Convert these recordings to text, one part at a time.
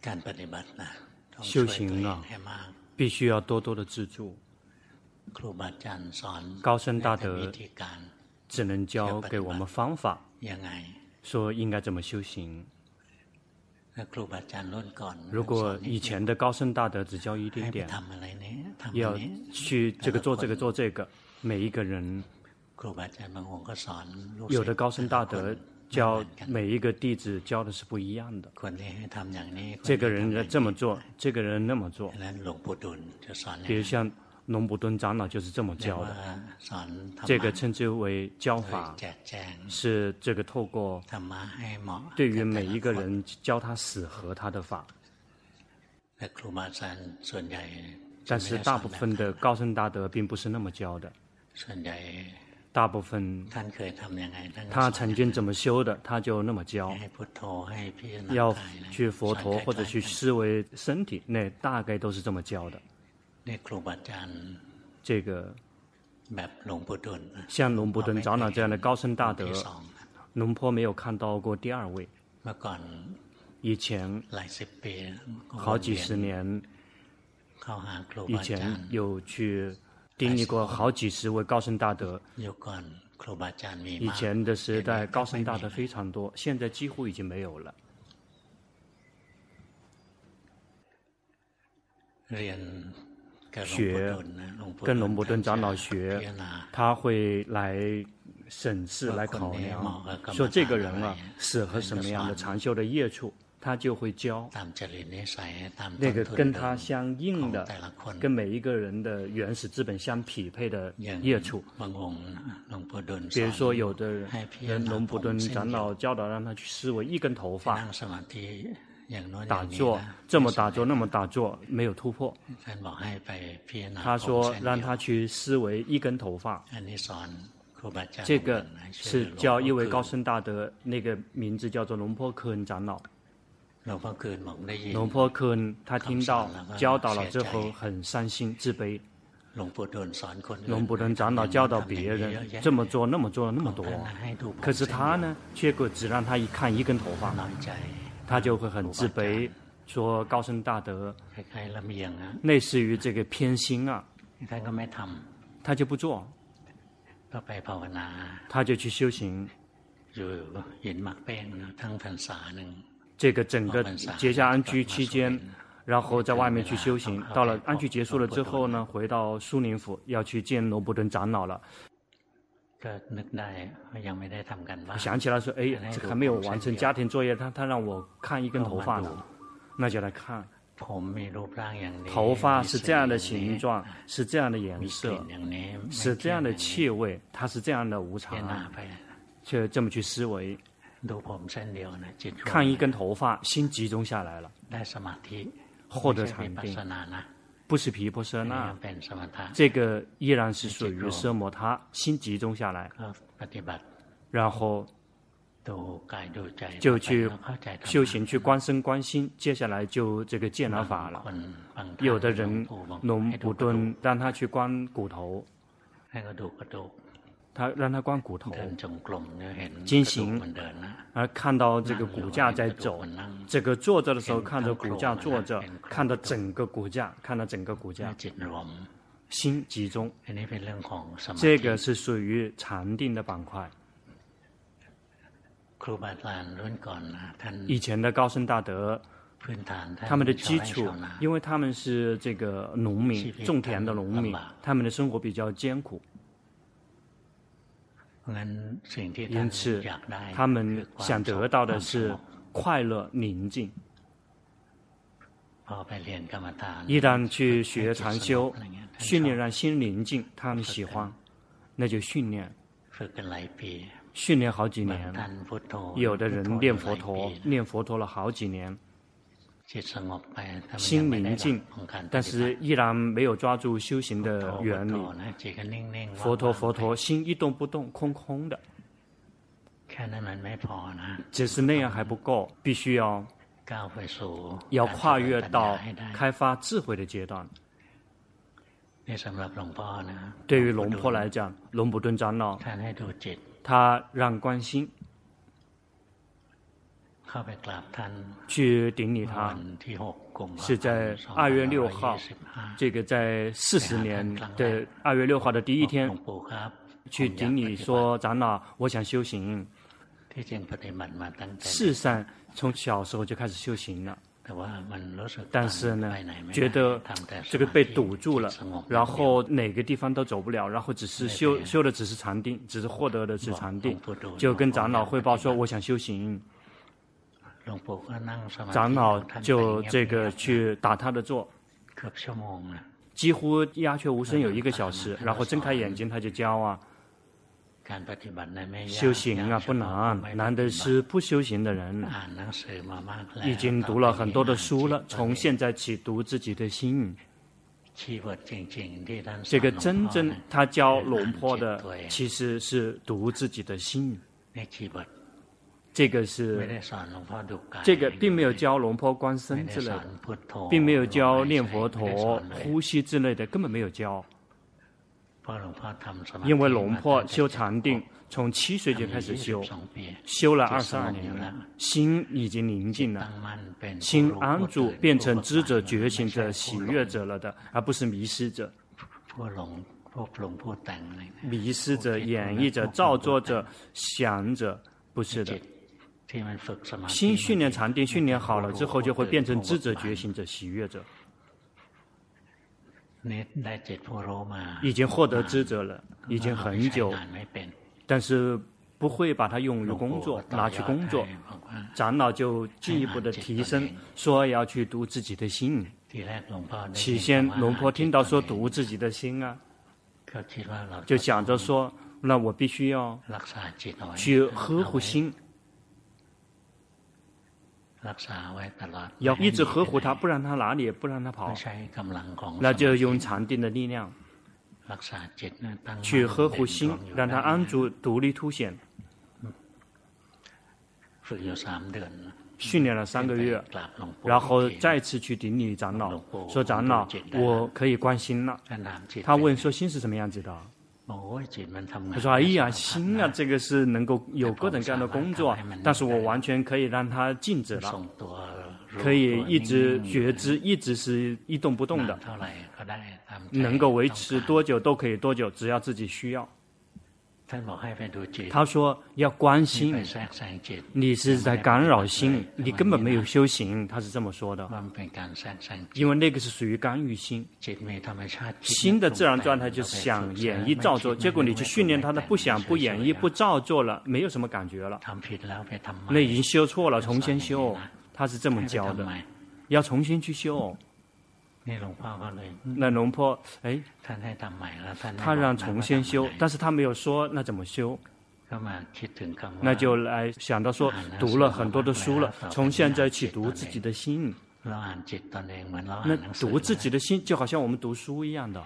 修行啊，必须要多多的自助。高僧大德只能教给我们方法，说应该怎么修行。如果以前的高僧大德只教一点点，要去这个做这个做这个，每一个人，有的高僧大德教每一个弟子教的是不一样的。这个人这么做，这个人那么做。比如像龙普顿长老就是这么教的，这个称之为教法，是这个透过对于每一个人教他适合他的法。但是大部分的高僧大德并不是那么教的，大部分他曾经怎么修的，他就那么教。要去佛陀或者去思维身体，那大概都是这么教的。这个像龙普顿长老这样的高僧大德，龙坡没有看到过第二位。以前好几十年以前有去经历过好几十位高僧大德。以前的时代高僧大德非常多，现在几乎已经没有了。学跟龙普顿长老学，他会来审视来考量，说这个人啊适合什么样的禅修的业处，他就会教那个跟他相应的，跟每一个人的原始资本相匹配的业处。比如说有的人龙普顿长老教导让他去思维一根头发打坐，这么打坐那么打坐，没有突破。他说让他去思维一根头发，这个是教一位高僧大德，那个名字叫做龙坡科恩长老。龙坡科恩他听到教导了之后很伤心自卑。龙普顿长老教导别人这么做那么做那么多，可是他呢却只让他看一根头发，他就会很自卑，说高僧大德类似于这个偏心啊，他就不做，他就去修行。这个整个结下安居期间，然后在外面去修行，到了安居结束了之后呢，回到苏宁府要去见龙普顿长老了。想起来说，哎，这个还没有完成家庭作业，他让我看一根头发呢，那就来看。头发是这样的形状，是这样的颜色，是这样的气味，它是这样的无常，就这么去思维。看一根头发，心集中下来了，获得禅定，不是毗婆舍那，这个依然是属于奢摩他，心集中下来，然后就去修行，去观身观心，接下来就这个见了法了。有的人龙普顿让他去观骨头，他让他观骨头，经行，而看到这个骨架在走，这个坐着的时候看着骨架坐着，看到整个骨架，看到整个骨架，心集中，这个是属于禅定的板块。以前的高僧大德，他们的基础，因为他们是这个农民，种田的农民，他们的生活比较艰苦，因此他们想得到的是快乐宁静。一旦去学禅修，训练让心宁静，他们喜欢，那就训练好几年。有的人念佛陀了好几年，心宁静，但是依然没有抓住修行的原理。佛陀，心一动不动，空空的，只是那样还不够，必须要跨越到开发智慧的阶段。对于龙坡来讲，龙普顿长老他让观心， 去顶礼他，是在2月6号，这个在40年的2月6号的第一天，去顶礼说长老，我想修行。事实上，从小时候就开始修行了。但是呢，觉得这个被堵住了，然后哪个地方都走不了，然后只是修的只是禅定，只是获得的是禅定，就跟长老汇报说我想修行。长老就这个去打他的坐，几乎鸦雀无声有1个小时，然后睁开眼睛他就教啊。修行啊不难，难的是不修行的人。已经读了很多的书了，从现在起读自己的心。这个真正他教龙坡的，其实是读自己的心。这个是这个并没有教龙坡观身之类的，并没有教念佛陀、呼吸之类的，根本没有教。因为龙坡修禅定，从7岁就开始修，修了22年了，心已经宁静了，心安住，变成知者、觉醒者、喜悦者了的，而不是迷失者。迷失者、演绎者、造作者、想者，不是的。心训练禅定训练好了之后，就会变成知者、觉醒者、喜悦者。已经获得知者了，已经很久，但是不会把它用于工作，拿去工作。长老就进一步的提升，说要去读自己的心。起先龙坡听到说读自己的心啊，就想着说，那我必须要去呵护心，要一直呵护它，不让它哪里，不让它跑。那就用禅定的力量去呵护心，让它安住、独立凸显。训练了3个月，然后再次去顶礼长老，说长老，我可以观心了。他问说心是什么样子的？他说：“哎呀，心啊，这个是能够有各种各样的工作，但是我完全可以让它静止了，可以一直觉知，一直是一动不动的，能够维持多久都可以多久，只要自己需要。”他说要观心，你是在干扰心，你根本没有修行，他是这么说的。因为那个是属于干预心，心的自然状态就是想演绎造作，结果你去训练他的不想不演绎不造作了，没有什么感觉了，那已经修错了，重新修，他是这么教的，要重新去修。那龙坡他让重新修，但是他没有说那怎么修，那就来想到说读了很多的书了，从现在起读自己的心。那读自己的心就好像我们读书一样的，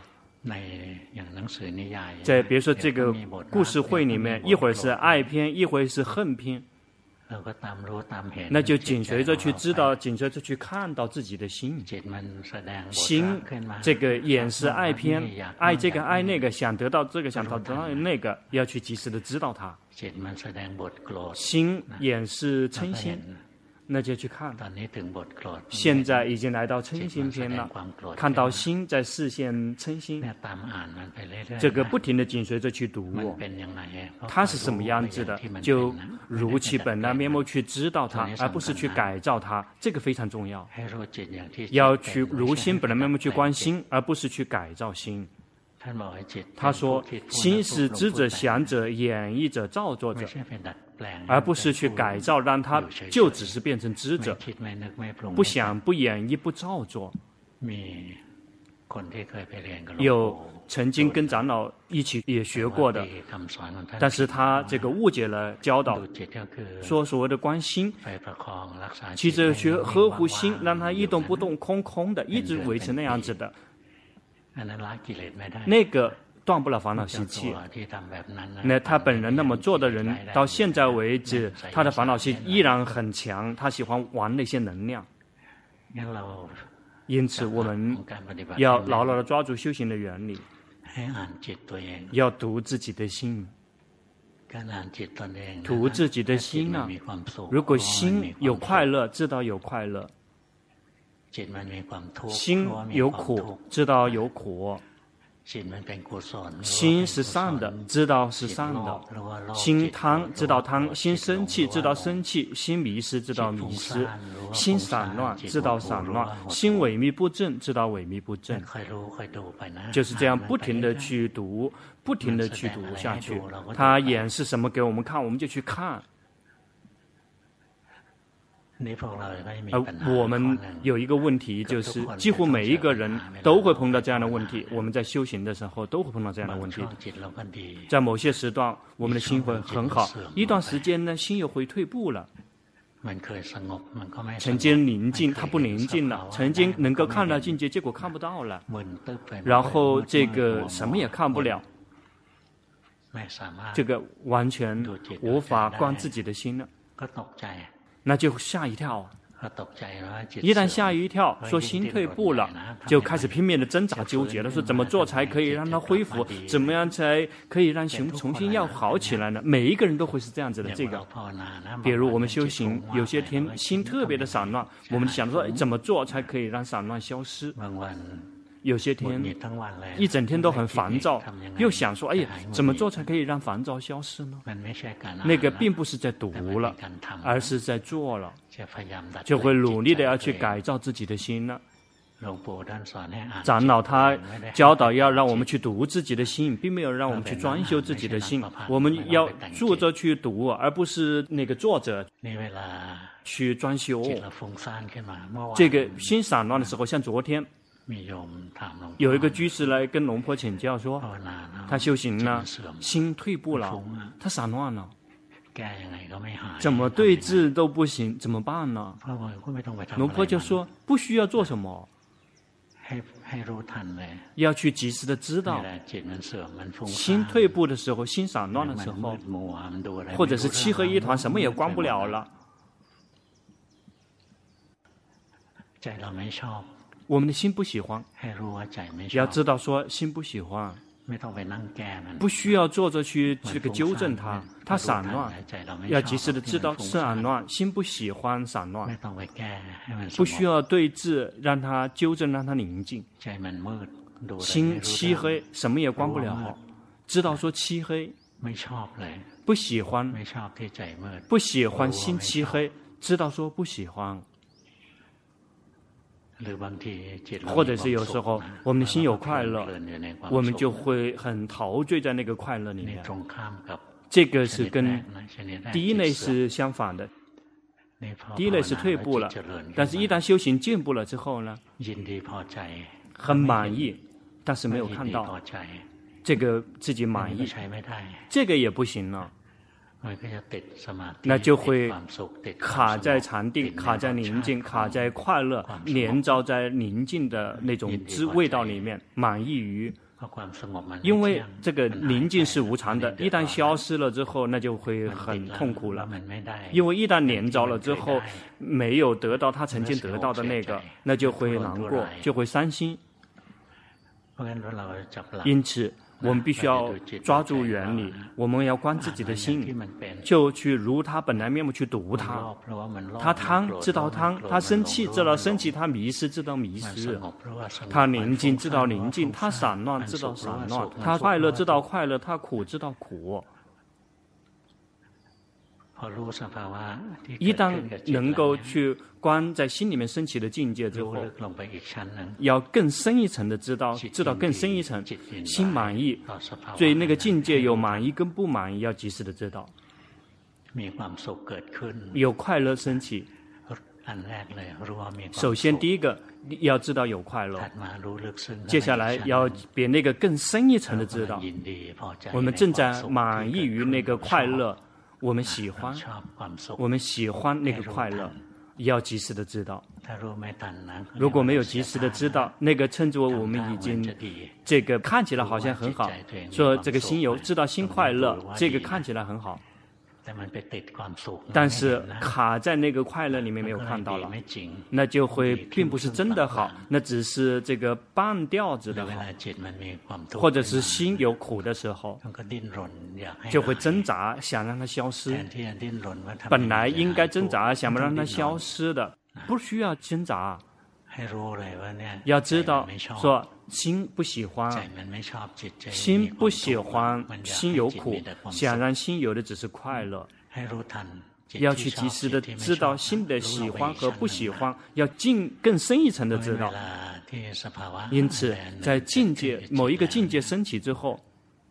在比如说这个故事会里面，一会儿是爱篇，一会儿是恨篇，那就紧随着去知道，紧随着去看到自己的心。心这个眼是爱篇，爱这个爱那个，想得到这个想得到那个，要去及时的知道它。心眼是嗔心，那就去看。现在已经来到嗔心篇了，看到心在视线嗔心，这个不停的紧随着去读，它是什么样子的，就如其本来面目去知道它，而不是去改造它，这个非常重要。要去如心本来面目去观心，而不是去改造心。他说心是知者想者演绎者造作者，而不是去改造，让它就只是变成知者，不想不演绎不造作。有曾经跟长老一起也学过的，但是他这个误解了教导，说所谓的观心，其实去呵护心，让它一动不动空空的，一直维持那样子的，那个断不了烦恼习气。那他本人那么做的人，到现在为止，他的烦恼习依然很强，他喜欢玩那些能量。因此我们要牢牢地抓住修行的原理，要读自己的心。 图自己的心啊，如果心有快乐，知道有快乐；心有苦，知道有苦。心是善的，知道是善的；心贪，知道贪；心生气，知道生气；心迷失，知道迷失；心散乱，知道散乱；心萎靡不振，知道萎靡不振。就是这样不停地去读，不停地去读下去。他演示什么给我们看，我们就去看。我们有一个问题，就是几乎每一个人都会碰到这样的问题。我们在修行的时候都会碰到这样的问题。在某些时段，我们的心会很好；一段时间呢，心又会退步了。曾经宁静，它不宁静了；曾经能够看到境界，结果看不到了。然后这个什么也看不了，这个完全无法观自己的心了。那就吓一跳啊！一旦吓一跳，说心退步了，就开始拼命的挣扎纠结了，说怎么做才可以让它恢复？怎么样才可以让心重新要好起来呢？每一个人都会是这样子的。这个，比如我们修行，有些天心特别的散乱，我们想说怎么做才可以让散乱消失？有些天一整天都很烦躁，又想说哎呀，怎么做才可以让烦躁消失呢？那个并不是在读了，而是在做了，就会努力的要去改造自己的心了。长老他教导要让我们去读自己的心，并没有让我们去专修自己的心。我们要坐着去读，而不是那个坐着去专修。这个心散乱的时候，像昨天有一个居士来跟龙婆请教说，他修行呢，心退步了，他散乱了，怎么对治都不行，怎么办呢？龙婆就说不需要做什么，要去及时的知道，心退步的时候，心散乱的时候，或者是漆黑一团，什么也观不了了，我们的心不喜欢，要知道说心不喜欢，不需要坐着去这个纠正它，它散乱，要及时的知道散乱，心不喜欢散乱，不需要对治，让它纠正，让它宁静。心漆黑，什么也观不了，知道说漆黑，不喜欢，不喜欢心漆黑，知道说不喜欢。或者是有时候我们的心有快乐，我们就会很陶醉在那个快乐里面。这个是跟第一类是相反的，第一类是退步了，但是一旦修行进步了之后呢，很满意，但是没有看到这个自己满意，这个也不行了，那就会卡在禅定，卡在宁静，卡在快乐，连着在宁静的那种味道里面，满意于。因为这个宁静是无常的，一旦消失了之后，那就会很痛苦了。因为一旦连着了之后，没有得到他曾经得到的那个，那就会难过，就会伤心。因此我们必须要抓住原理，我们要观自己的心，就去如他本来面目去读它。他贪知道贪，他生气知道生气，他迷失知道迷失，他宁静知道宁静，他散乱知道散乱，他快乐知道快乐，他苦知道苦。一旦能够去观在心里面升起的境界之后，要更深一层的知道更深一层，心满意，对那个境界有满意跟不满意，要及时的知道。有快乐升起，首先第一个要知道有快乐，接下来要比那个更深一层的知道，我们正在满意于那个快乐，我们喜欢那个快乐，要及时的知道。如果没有及时的知道，那个称之为我们已经这个看起来好像很好，说这个心有知道心快乐，这个看起来很好， 但是卡在那个快乐里面没有看到了，那就会并不是真的好，那只是这个半吊子的好。或者是心有苦的时候，就会挣扎想让它消失。本来应该挣扎想让它消失的，不需要挣扎。要知道说心不喜欢，心不喜欢，心有苦，想让心有的只是快乐。要去及时的知道心的喜欢和不喜欢，要进更深一层的知道。因此在境界某一个境界升起之后，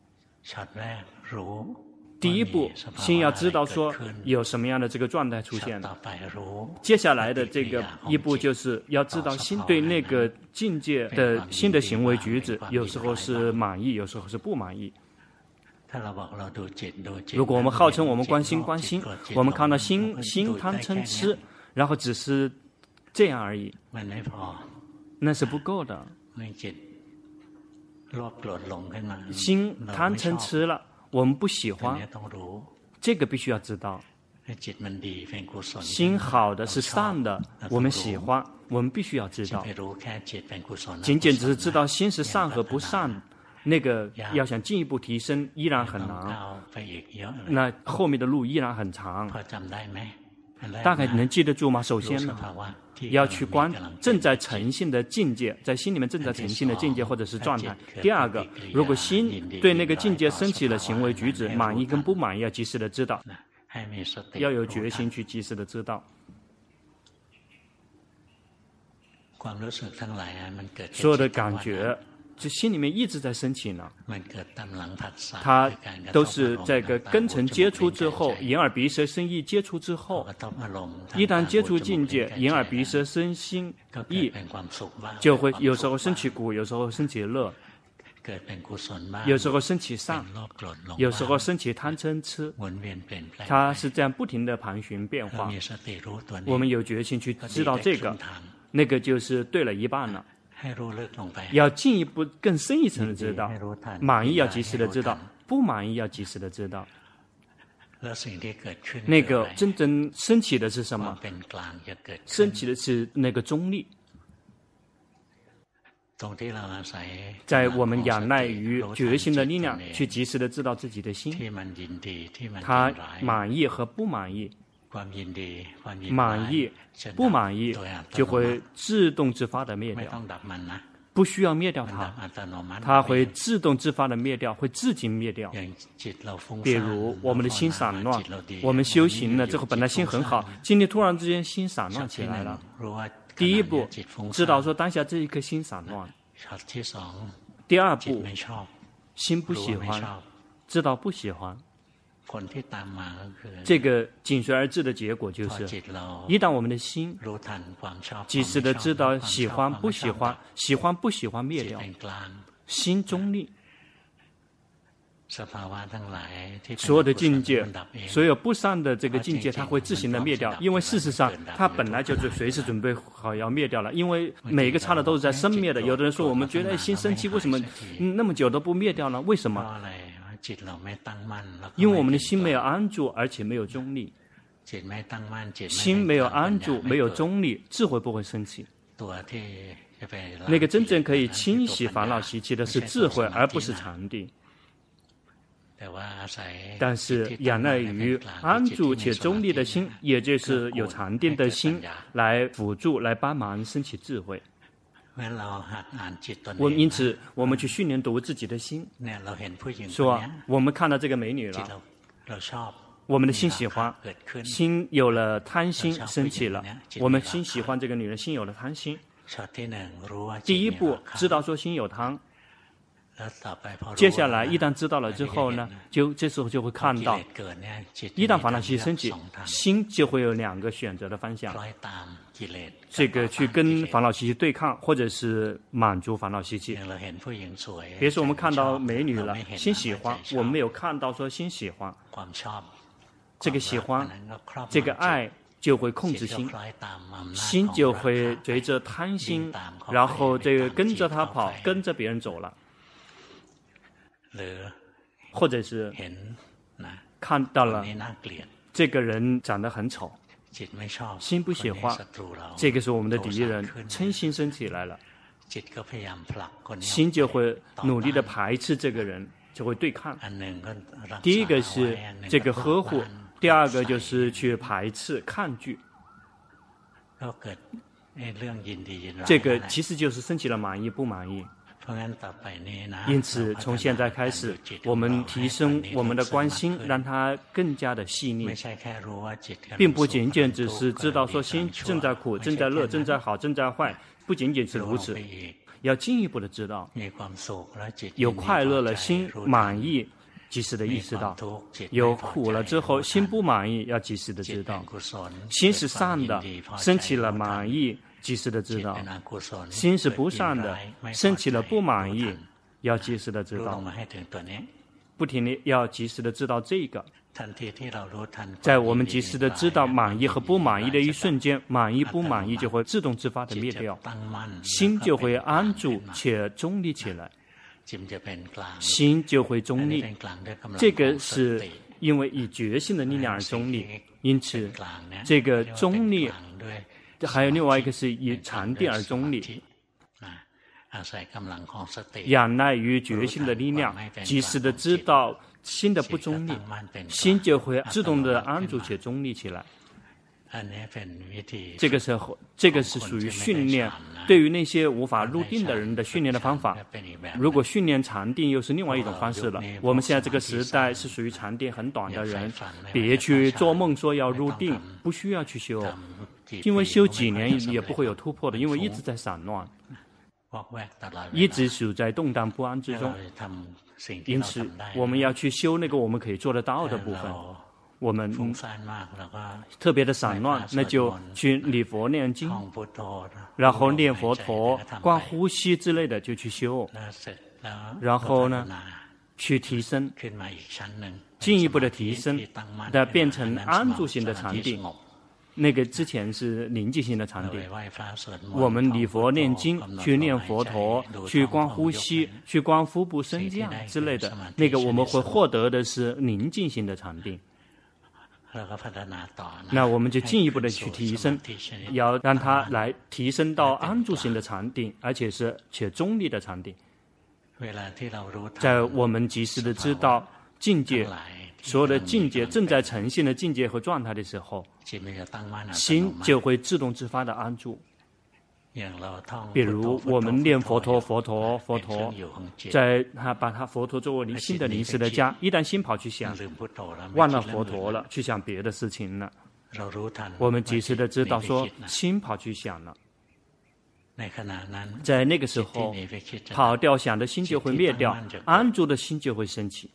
第一步先要知道说有什么样的这个状态出现了，接下来的这个一步就是要知道心对那个境界的新的行为举止，有时候是满意，有时候是不满意。如果我们号称我们关心，我们看到心贪嗔痴，然后只是这样而已，那是不够的。心贪嗔痴了，我们不喜欢，这个必须要知道。心好的是善的，我们喜欢，我们必须要知道。仅仅只是知道心是善和不善，那个要想进一步提升依然很难，那后面的路依然很长。大概能记得住吗？首先呢，要去观正在呈现的境界，在心里面正在呈现的境界或者是状态。第二个，如果心对那个境界升起了行为举止，满意跟不满意要及时的知道，要有决心去及时的知道。所有的感觉这心里面一直在升起呢，它都是在个根尘接触之后，眼耳鼻舌身意接触之后，一旦接触境界，眼耳鼻舌身心意就会有时候升起苦，有时候升起乐，有时候升起善，有时候升起贪嗔痴，它是这样不停的盘旋变化。我们有决心去知道这个，那个就是对了一半了。要进一步更深一层的知道，满意要及时的知道，不满意要及时的知道。那个真正升起的是什么？升起的是那个中立。在我们仰赖于决心的力量，去及时的知道自己的心，他满意和不满意。满意不满意就会自动自发的灭掉，不需要灭掉它，它会自动自发的灭掉，会自己灭掉。比如我们的心散乱，我们修行了之后本来心很好，今天突然之间心散乱起来了，第一步知道说当下这一颗心散乱，第二步心不喜欢，知道不喜欢。这个紧随而至的结果就是，一旦我们的心及时的知道喜欢不喜欢，喜欢不喜欢灭掉，心中立，所有的境界，所有不善的这个境界，它会自行的灭掉，因为事实上它本来就是随时准备好要灭掉了，因为每个刹那都是在生灭的。有的人说我们觉得心生气，为什么那么久都不灭掉呢？为什么？因为我们的心没有安住，而且没有中立。心没有安住，没有中立，智慧不会升起。那个真正可以清洗烦恼习气的是智慧，而不是禅定。但是仰赖于安住且中立的心，也就是有禅定的心来辅助、来帮忙升起智慧。因此我们去训练读自己的心，说我们看到这个美女了，我们的心喜欢，心有了贪心升起了，我们心喜欢这个女人，心有了贪心。第一步知道说心有贪，接下来一旦知道了之后呢，这时候就会看到，一旦烦恼习气升起，心就会有两个选择的方向，这个去跟烦恼习气对抗，或者是满足烦恼习气。比如说我们看到美女了，心喜欢，我们没有看到说心喜欢，这个喜欢，这个爱就会控制心，心就会随着贪心，然后这个跟着他跑，跟着别人走了。或者是看到了这个人长得很丑，心不喜欢，这个是我们的敌人，嗔心升起来了，心就会努力的排斥这个人，就会对抗。第一个是这个呵护，第二个就是去排斥抗拒。这个其实就是升起了满意不满意。因此从现在开始，我们提升我们的关心，让它更加的细腻，并不仅仅只是知道说心正在苦，正在乐，正在好，正在坏，不仅仅是如此，要进一步的知道有快乐了，心满意及时的意识到，有苦了之后心不满意，要及时的知道，心是善的，升起了满意，及时的知道，心是不善的，升起了不满意，要及时的知道，不停地要及时的知道这个。在我们及时的知道满意和不满意的一瞬间，满意不满意就会自动自发的灭掉，心就会安住且中立起来，心就会中立。这个是因为以觉性的力量而中立，因此这个中立还有另外一个是以禅定而中立，仰赖于觉性的力量，及时的知道心的不中立，心就会自动的安住且中立起来。这个是属于训练，对于那些无法入定的人的训练的方法。如果训练禅定又是另外一种方式了。我们现在这个时代是属于禅定很短的人，别去做梦说要入定，不需要去修，因为修几年也不会有突破的，因为一直在散乱，一直处在动荡不安之中。因此我们要去修那个我们可以做得到的部分。我们特别的散乱，那就去礼佛念经，然后念佛陀、观呼吸之类的就去修，然后呢去提升，进一步的提升，的变成安住型的禅定。那个之前是宁静型的禅定。我们礼佛念经，去念佛陀，去观呼吸，去观腹部升降之类的，那个我们会获得的是宁静型的禅定。那我们就进一步的去提升，要让它来提升到安住型的禅定，而且是中立的禅定。在我们及时的知道境界，所有的境界正在呈现的境界和状态的时候，心就会自动自发的安住。比如我们念佛陀，在把它佛陀作为心的临时的家，一旦心跑去想，忘了佛陀了，去想别的事情了，我们及时的知道说心跑去想了，在那个时候跑掉想的心就会灭掉，安住的心就会升起。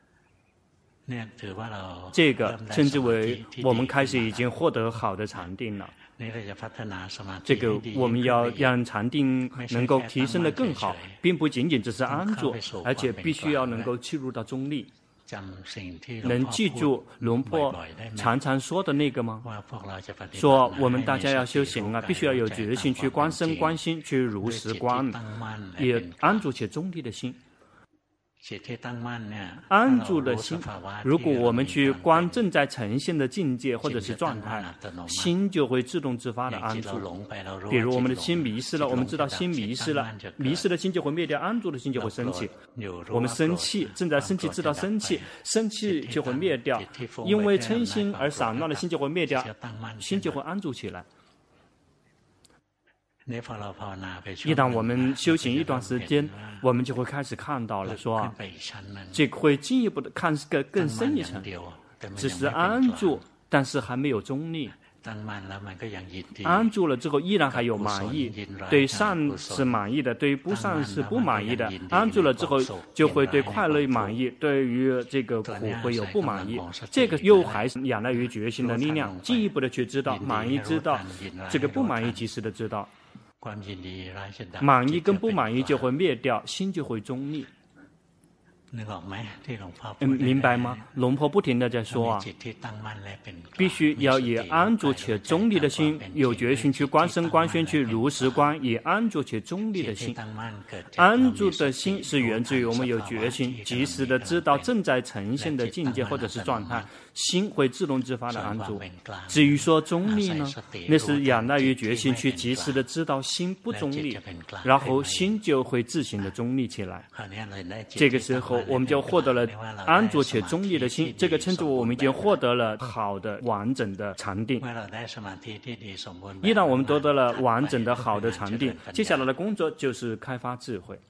这个称之为我们开始已经获得好的禅定了。这个我们要让禅定能够提升得更好，并不仅仅只是安住，而且必须要能够进入到中立。能记住龙坡常常说的那个吗？说我们大家要修行啊，必须要有决心去观身观心，去如实观，也安住且中立的心。安住的心，如果我们去观正在呈现的境界或者是状态，心就会自动自发的安住。比如我们的心迷失了，我们知道心迷失了，迷失的心就会灭掉，安住的心就会升起。我们生气，正在生气，知道生气，生气就会灭掉，因为嗔心而散乱的心就会灭掉，心就会安住起来。一旦我们修行一段时间，我们就会开始看到了说这会进一步的看个更深一层，只是安住，但是还没有中立。安住了之后依然还有满意，对善是满意的，对不善是不满意的。安住了之后就会对快乐满意，对于这个苦会有不满意。这个又还是仰赖于觉心的力量，进一步的去知道满意，知道这个不满意，及时的知道满意跟不满意就会灭掉，心就会中立。 明白吗？龙婆不停地在说啊，必须要以安住且中立的心，有决心去观身观心，去如实观，以安住且中立的心。安住的心是源自于我们有决心，及时的知道正在呈现的境界或者是状态，心会自动自发的安住。至于说中立呢，那是仰赖于决心去及时的知道心不中立，然后心就会自行的中立起来。这个时候我们就获得了安住且中立的心，这个称之为我们已经获得了好的完整的禅定。一旦我们得到了完整的好的禅定，接下来的工作就是开发智慧。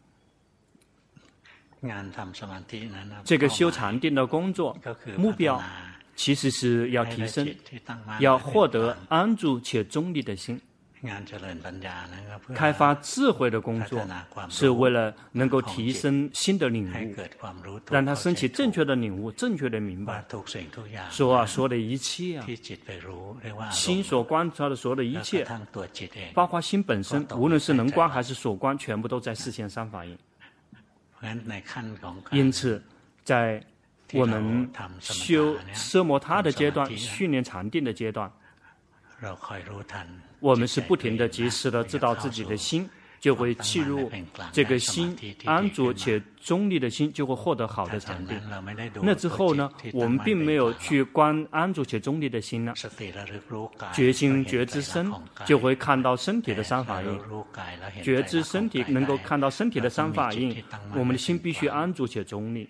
这个修禅定的工作目标其实是要提升，要获得安住且中立的心。开发智慧的工作是为了能够提升新的领悟，让他升起正确的领悟，正确的明白。说的一切心所观察的所有的一切，包括心本身，无论是能观还是所观，全部都在视线三法印。因此在我们修奢摩他的阶段，训练禅定的阶段，我们是不停的及时的知道自己的心，就会契入这个心安住且中立的心，就会获得好的禅定。那之后呢，我们并没有去观安住且中立的心呢，觉心觉知身，就会看到身体的三法印。觉知身体能够看到身体的三法印，我们的心必须安住且中立。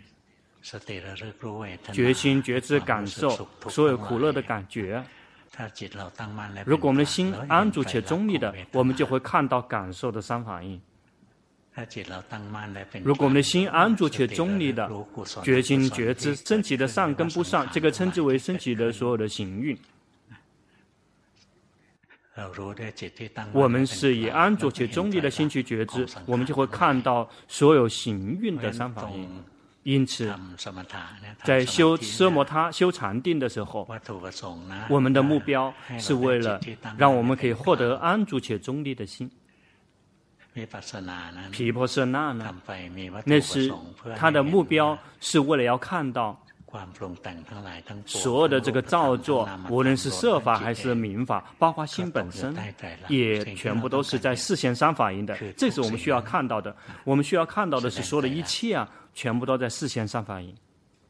觉心觉知感受所有苦乐的感觉。如果我们的心安住且中立的，我们就会看到感受的三法印。如果我们的心安住且中立的，觉心觉知升起的上跟不上，这个称之为升起的所有的行运。我们是以安住且中立的心去觉知，我们就会看到所有行运的三法印。因此在修奢摩他修禅定的时候，我们的目标是为了让我们可以获得安住且中立的心。毗婆舍那呢，那是他的目标是为了要看到所有的这个造作，无论是色法还是名法，包括心本身，也全部都是在视线三法印的。这是我们需要看到的。我们需要看到的是所有的一切全部都在视线三法印。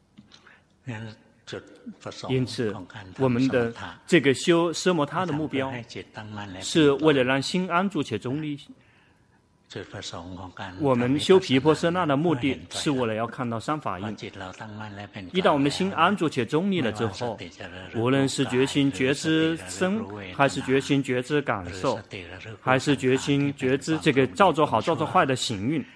因此我们的这个修奢摩他的目标是为了让心安住且中立。我们修毗婆舍那的目的是为了要看到三法印。一旦我们的心安住且中立了之后，无论是决心觉知身，还是决心觉知感受，还是决心觉知这个造作好造作坏的行运，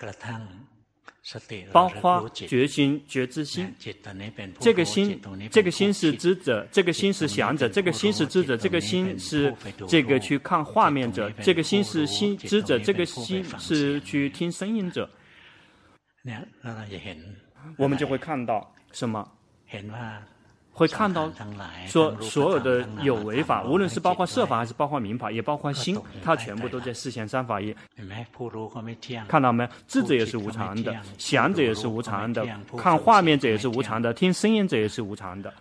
包括决心觉知心，这个心是知者，这个心是想者，这个心是知者，这个心是这个去看画面者，这个心是心知者，这个心是去听声音者。我们就会看到什么？会看到说所有的有为法，无论是包括色法还是包括名法，也包括心，它全部都在视线三法印。看到没？知者也是无常的，想者也是无常的，看画面者也是无常的，听声音者也是无常的。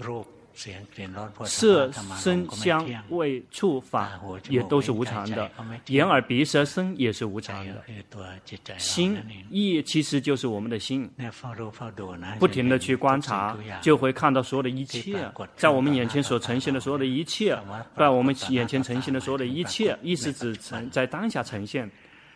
色声香味触法也都是无常的，眼耳鼻舌身也是无常的。心意其实就是我们的心，不停的去观察，就会看到所有的一切，在我们眼前所呈现的所有的一切，在我们眼前呈现的所有的一切，意识只在当下呈现，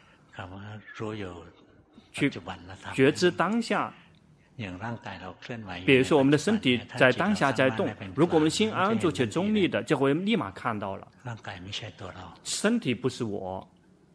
去觉知当下。比如说我们的身体在当下在动，如果我们心安住且中立的，就会立马看到了身体不是我，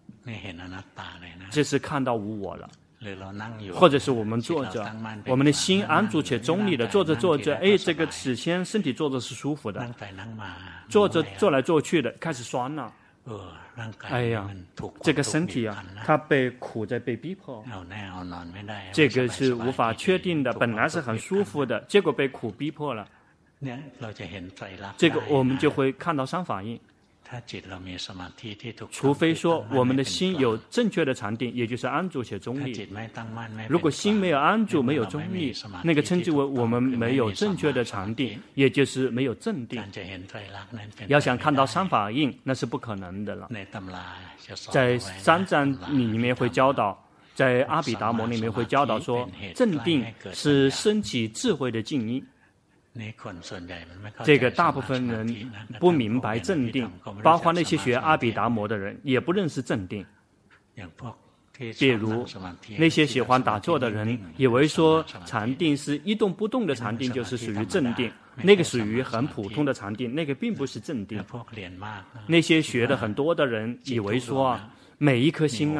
这是看到无我了。或者是我们坐着，我们的心安住且中立的，坐着坐着，这个此前身体坐着是舒服的，坐着坐来坐去的开始酸了。哎呀，这个身体它被苦在被逼迫，这个是无法确定的。本来是很舒服的，结果被苦逼迫了。这个我们就会看到三法印。 除非说我们的心有正确的禅定，也就是安住且中立。如果心没有安住，没有中立，那个称之为我们没有正确的禅定，也就是没有正定。要想看到三法印，那是不可能的了。在三藏里面会教导，在阿毗达摩里面会教导说，正定是升起智慧的静因。这个大部分人不明白正定，包括那些学阿毗达摩的人也不认识正定。比如那些喜欢打坐的人以为说禅定是一动不动的禅定，就是属于正定，那个属于很普通的禅定，那个并不是正定。那些学的很多的人以为说每一颗心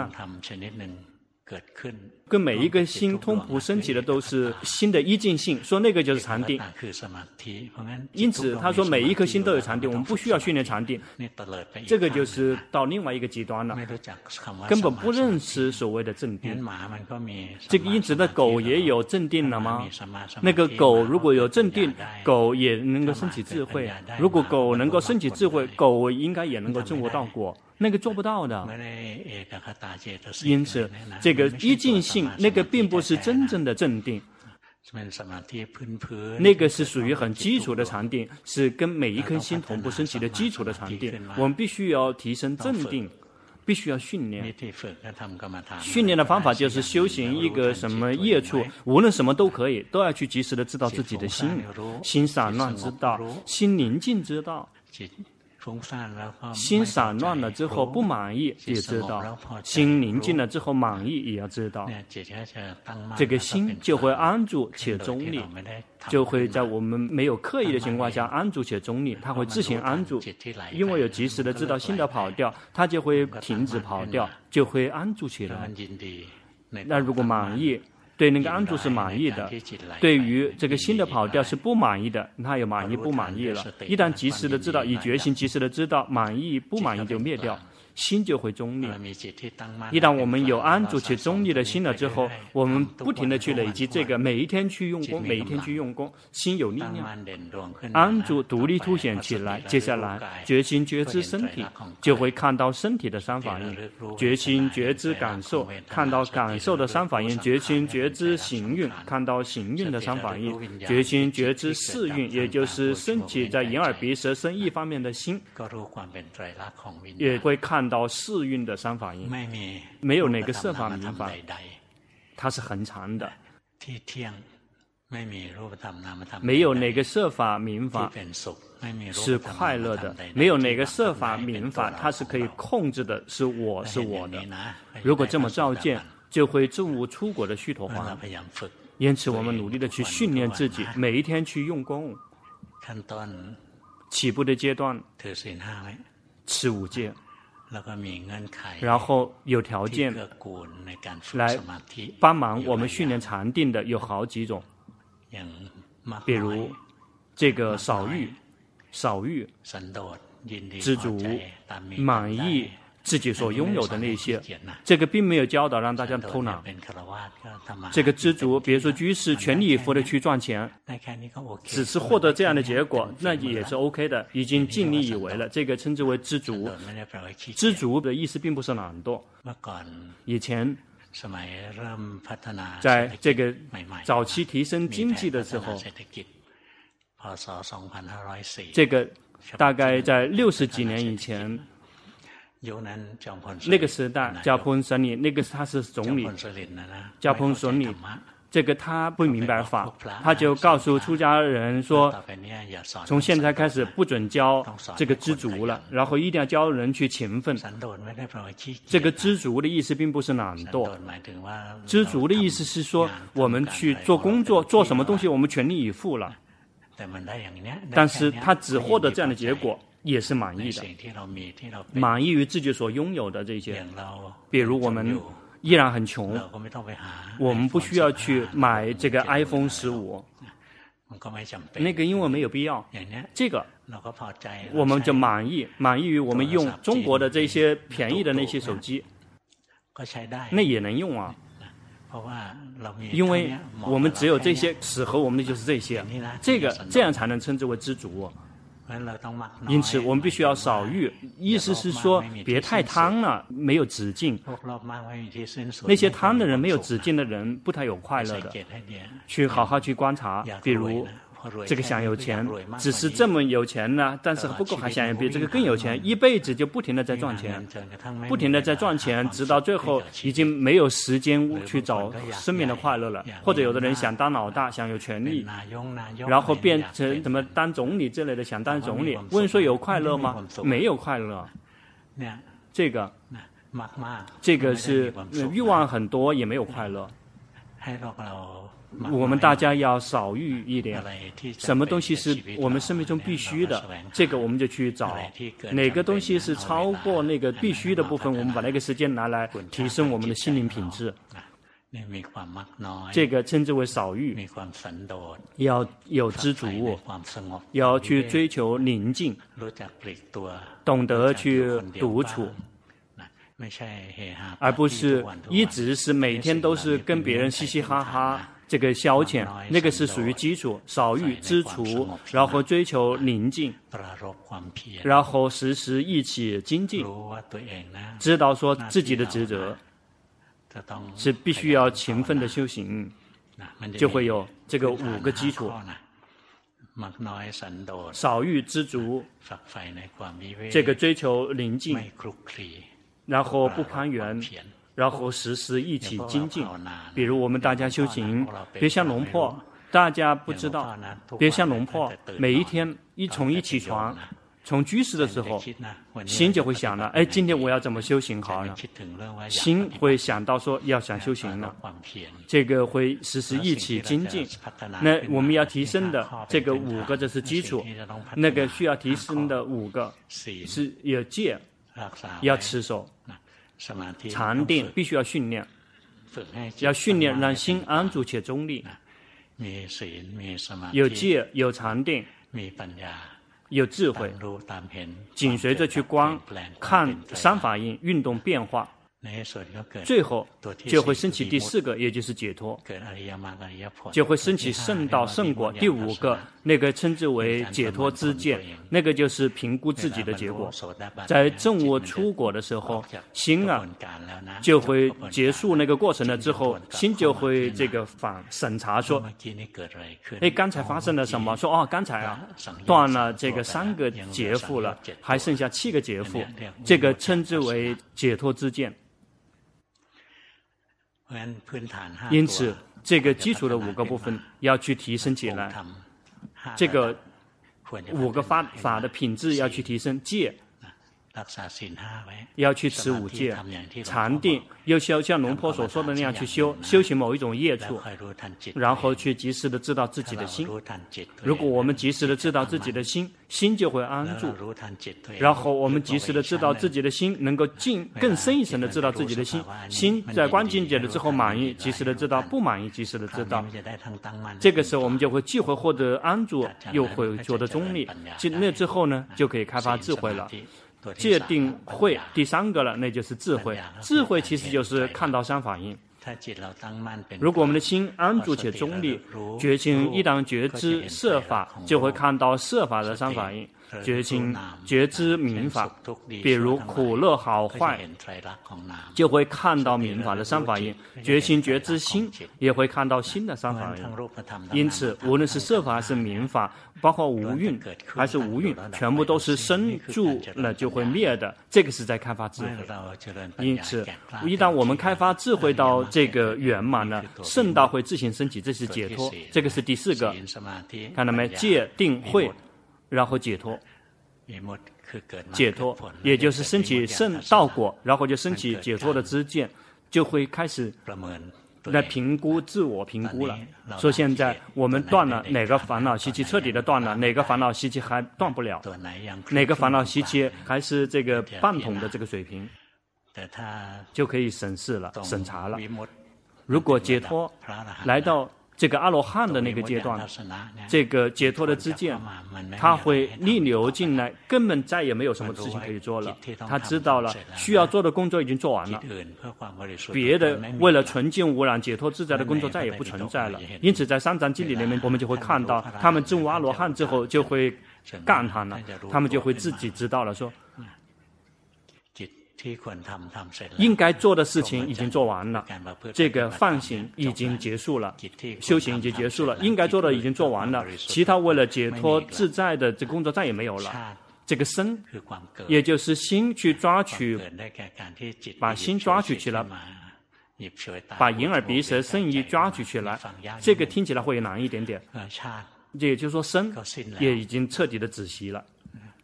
跟每一个心同步升起的都是心的一境性，说那个就是禅定。因此他说每一颗心都有禅定，我们不需要训练禅定，这个就是到另外一个极端了，根本不认识所谓的正定。这个因此的狗也有正定了吗？那个狗如果有正定，狗也能够升起智慧。如果狗能够升起智慧，狗应该也能够证悟到果，那个做不到的。因此这个一境性那个并不是真正的正定，那个是属于很基础的禅定，是跟每一颗心同步升起的基础的禅定。我们必须要提升正定，必须要训练。训练的方法就是修行一个什么业处，无论什么都可以，都要去及时的知道自己的心，心散乱知道，心宁静知道。心散乱了之后不满意也知道，心宁静了之后满意也要知道，这个心就会安住且中立，就会在我们没有刻意的情况下安住且中立，它会自行安住。因为有及时的知道心的跑调，它就会停止跑调，就会安住起来。那如果满意，对那个安住是满意的，对于这个心的跑调是不满意的，它有满意不满意了。一旦及时的知道，以决心及时的知道，满意不满意就灭掉，心就会中立。一旦我们有安住且中立的心了之后，我们不停的去累积这个，每一天去用功，每一天去用功，心有力量，安住独立凸显起来。接下来决心觉知身体，就会看到身体的三法印；决心觉知感受，看到感受的三法印；决心觉知行运，看到行运的三法印；决心觉知四运，也就是升起在眼耳鼻舌身意方面的心，也会看到四蕴的三法印。没有哪个色法名法它是恒常的，没有哪个色法名法是快乐的，没有哪个色法名法它是可以控制的，是我是我的。如果这么照见，就会证悟出果的须陀洹。因此我们努力的去训练自己，每一天去用功。起步的阶段持五戒，然后有条件来帮忙我们训练禅定的有好几种，比如这个少欲、知足、满意自己所拥有的那些，这个并没有教导让大家偷懒。这个知足，比如说居士全力以赴的去赚钱，只是获得这样的结果，那也是 OK 的，已经尽力以为了，这个称之为知足。知足的意思并不是懒惰。以前在这个早期提升经济的时候，这个大概在60几年以前，那个时代迦彭舍利，那个他是总理，迦彭舍利，这个他不明白法，他就告诉出家人说，从现在开始不准教这个知足了，然后一定要教人去勤奋。这个知足的意思并不是懒惰，知足的意思是说我们去做工作，做什么东西我们全力以赴了，但是他只获得这样的结果也是满意的，满意于自己所拥有的这些。比如我们依然很穷，我们不需要去买这个 iPhone 15，那个因为没有必要。这个我们就满意于我们用中国的这些便宜的那些手机，那也能用啊。因为我们只有这些，适合我们的就是这些，这样才能称之为知足。 因此我们必须要少欲，意思是说别太贪了，没有止境。那些贪的人，没有止境的人，不太有快乐的。去好好去观察，比如这个想有钱，只是这么有钱呢，但是不够，还想要比这个更有钱，一辈子就不停的在赚钱，不停的在赚钱，直到最后已经没有时间去找生命的快乐了。或者有的人想当老大，想有权利，然后变成什么当总理之类的，想当总理。问说有快乐吗？没有快乐。这个是欲望很多，也没有快乐。我们大家要少欲一点，什么东西是我们生命中必须的，这个我们就去找。哪个东西是超过那个必须的部分，我们把那个时间拿来提升我们的心灵品质。这个称之为少欲，要有知足，要去追求宁静，懂得去独处，而不是一直是每天都是跟别人嘻嘻哈哈。这个消遣，那个是属于基础，少欲知足，然后追求宁静，然后时时忆起精进，知道说自己的职责是必须要勤奋的修行，就会有这个5个基础：少欲知足，这个追求宁静，然后不攀缘，然后时时一起精进。比如我们大家修行，别像龙婆，大家不知道，别像龙婆，每一天从一起床，从居士的时候，心就会想了，哎，今天我要怎么修行好了？心会想到说要想修行了，这个会时时一起精进。那我们要提升的这个5个，这是基础。那个需要提升的5个是有戒，要持守。禅定必须要训练，要训练让心安住且中立。有戒，有禅定，有智慧，紧随着去观看三法印运动变化，最后就会升起第4个，也就是解脱，就会升起圣道圣果。第5个，那个称之为解脱知见，那个就是评估自己的结果。在证悟出果的时候，心就会结束那个过程了之后，心就会这个反审查说，哎，刚才发生了什么？说刚才断了这个3个劫缚了，还剩下7个劫缚，这个称之为解脱知见。因此这个基础的5个部分要去提升起来，这个5个法的品质要去提升。戒要去持5戒，禅定又像龙婆所说的那样去修行某一种业处，然后去及时的知道自己的心。如果我们及时的知道自己的心，心就会安住。然后我们及时的知道自己的心，能够更深一层的知道自己的心。心在观境界了之后满意，及时的知道；不满意，及时的知道。这个时候我们就会既会获得安住，又会获得中立。那之后呢，就可以开发智慧了。戒定慧第3个了，那就是智慧。智慧其实就是看到三法印。如果我们的心安住且中立，觉心一旦觉知色法，就会看到色法的三法印。觉心觉知明法，比如苦乐好坏，就会看到明法的三法印。觉心觉知心，也会看到心的三法印。因此无论是色法还是明法，包括无蕴还是无蕴，全部都是生住了就会灭的，这个是在开发智慧。因此一旦我们开发智慧到这个圆满了，圣道会自行升起，这是解脱。这个是第4个，看到没？戒定慧，然后解脱，解脱也就是升起圣道果，然后就升起解脱的知见，就会开始来评估自我评估了。说现在我们断了哪个烦恼习气，彻底的断了，哪个烦恼习气还断不了，哪个烦恼习气还是这个半桶的这个水平，就可以审视了，审查了。如果解脱来到这个阿罗汉的那个阶段，这个解脱的知见，他会逆流进来，根本再也没有什么事情可以做了。他知道了需要做的工作已经做完了，别的为了纯净无染解脱自在的工作再也不存在了。因此在三藏经里面我们就会看到，他们证悟阿罗汉之后就会干他了，他们就会自己知道了，说应该做的事情已经做完了，这个放行已经结束了，修行已经结束了，应该做的已经做完了，其他为了解脱自在的这工作再也没有了。这个生，也就是心去抓取，把心抓取起来，把眼耳鼻舌身意抓取起来，这个听起来会难一点点。也就是说生也已经彻底的止息了，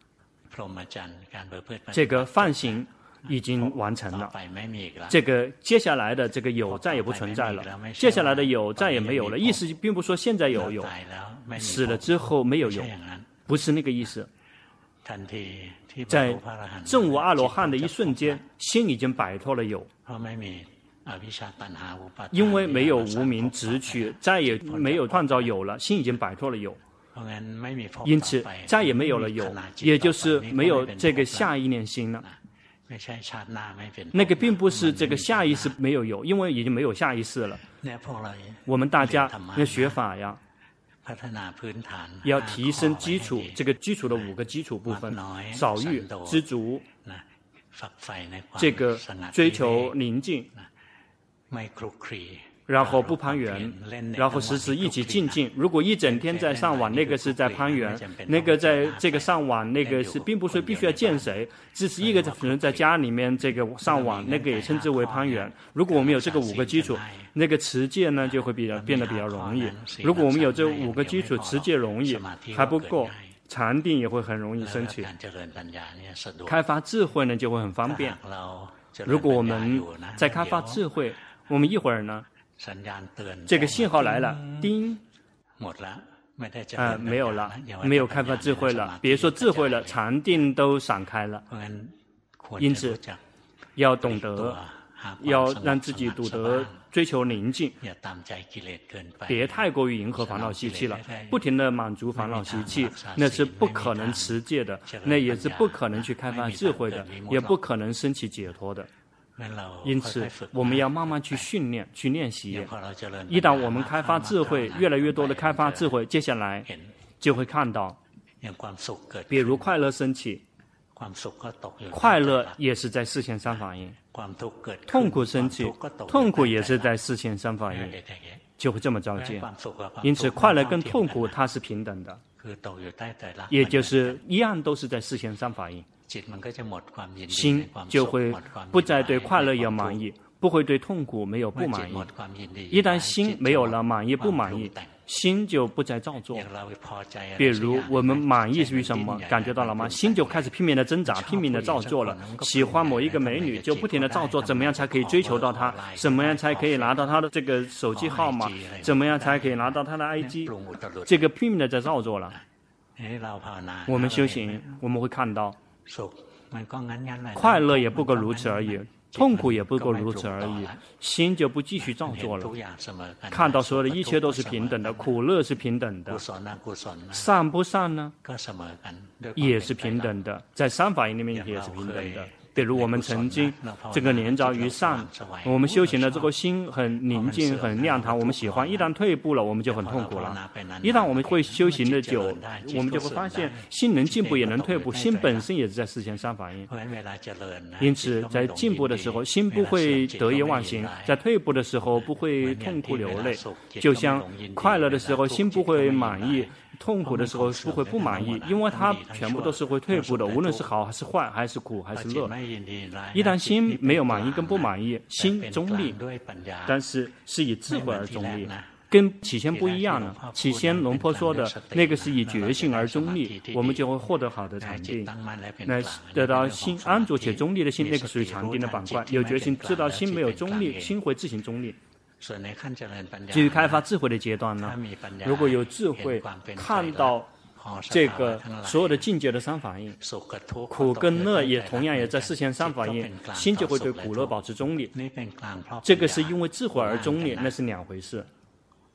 这个放行已经完成了，这个接下来的这个有再也不存在了，接下来的有再也没有了。意思并不说现在有，死了之后没有有，不是那个意思。在证悟阿罗汉的一瞬间，心已经摆脱了有，因为没有无明执取，再也没有创造有了，心已经摆脱了有，因此再也没有了有，也就是没有这个下一念心了。那个并不是这个下意识没有有，因为已经没有下意识了。我们大家要学法呀，要提升基础，这个基础的5个基础部分：少欲、知足，这个追求宁静，然后不攀缘，然后时时一起静静。如果一整天在上网，那个是在攀缘；那个在这个上网，那个是并不是必须要见谁，只是一个人在家里面这个上网，那个也称之为攀缘。如果我们有这个5个基础，那个持戒呢就会变得比较容易。如果我们有这5个基础，持戒容易还不够，禅定也会很容易升起，开发智慧呢就会很方便。如果我们在开发智慧，我们一会儿呢，这个信号来了，叮，没有了，没有开发智慧了，别说智慧了，禅定都闪开了。因此要懂得，要让自己懂得追求宁静，别太过于迎合烦恼习气了，不停地满足烦恼习气，那是不可能持戒的，那也是不可能去开发智慧的，也不可能升起解脱的。因此我们要慢慢去训练，去练习。一旦我们开发智慧，越来越多的开发智慧，接下来就会看到，比如快乐升起，快乐也是在视线三法印；痛苦升起，痛苦也是在视线三法印，就会这么照见。因此快乐跟痛苦它是平等的，也就是一样都是在视线三法印。心就会不再对快乐有满意，不会对痛苦没有不满意。一旦心没有了满意不满意，心就不再造作。比如我们满意于什么，感觉到了吗？心就开始拼命的挣扎，拼命的造作了。喜欢某一个美女，就不停的造作，怎么样才可以追求到她？怎么样才可以拿到她的这个手机号码？怎么样才可以拿到她的 ID？ 这个拼命的在造作了。我们修行，我们会看到快乐也不过如此而已，痛苦也不过如此而已，心就不继续造作了。看到所有的一切都是平等的，苦乐是平等的，善不善呢也是平等的，在三法印里面也是平等的。比如我们曾经这个年着于善，我们修行的这个心很宁静很亮堂，我们喜欢。一旦退步了，我们就很痛苦了。一旦我们会修行的久，我们就会发现心能进步也能退步，心本身也是在实现三法印。因此在进步的时候心不会得意忘形，在退步的时候不会痛哭流泪。就像快乐的时候心不会满意，痛苦的时候不会不满意，因为它全部都是会退步的，无论是好还是坏，还是苦还是乐。一旦心没有满意跟不满意，心中立，但是是以智慧而中立，跟起先不一样了。起先龙婆说的那个是以觉性而中立，我们就会获得好的禅定。那得到心安住且中立的心，那个属于禅定的板块。有决心知道心没有中立，心会自行中立。至于开发智慧的阶段呢，如果有智慧看到这个所有的境界的三法印，苦跟乐也同样也在视线三法印，心就会对苦乐保持中立。这个是因为智慧而中立，那是两回事。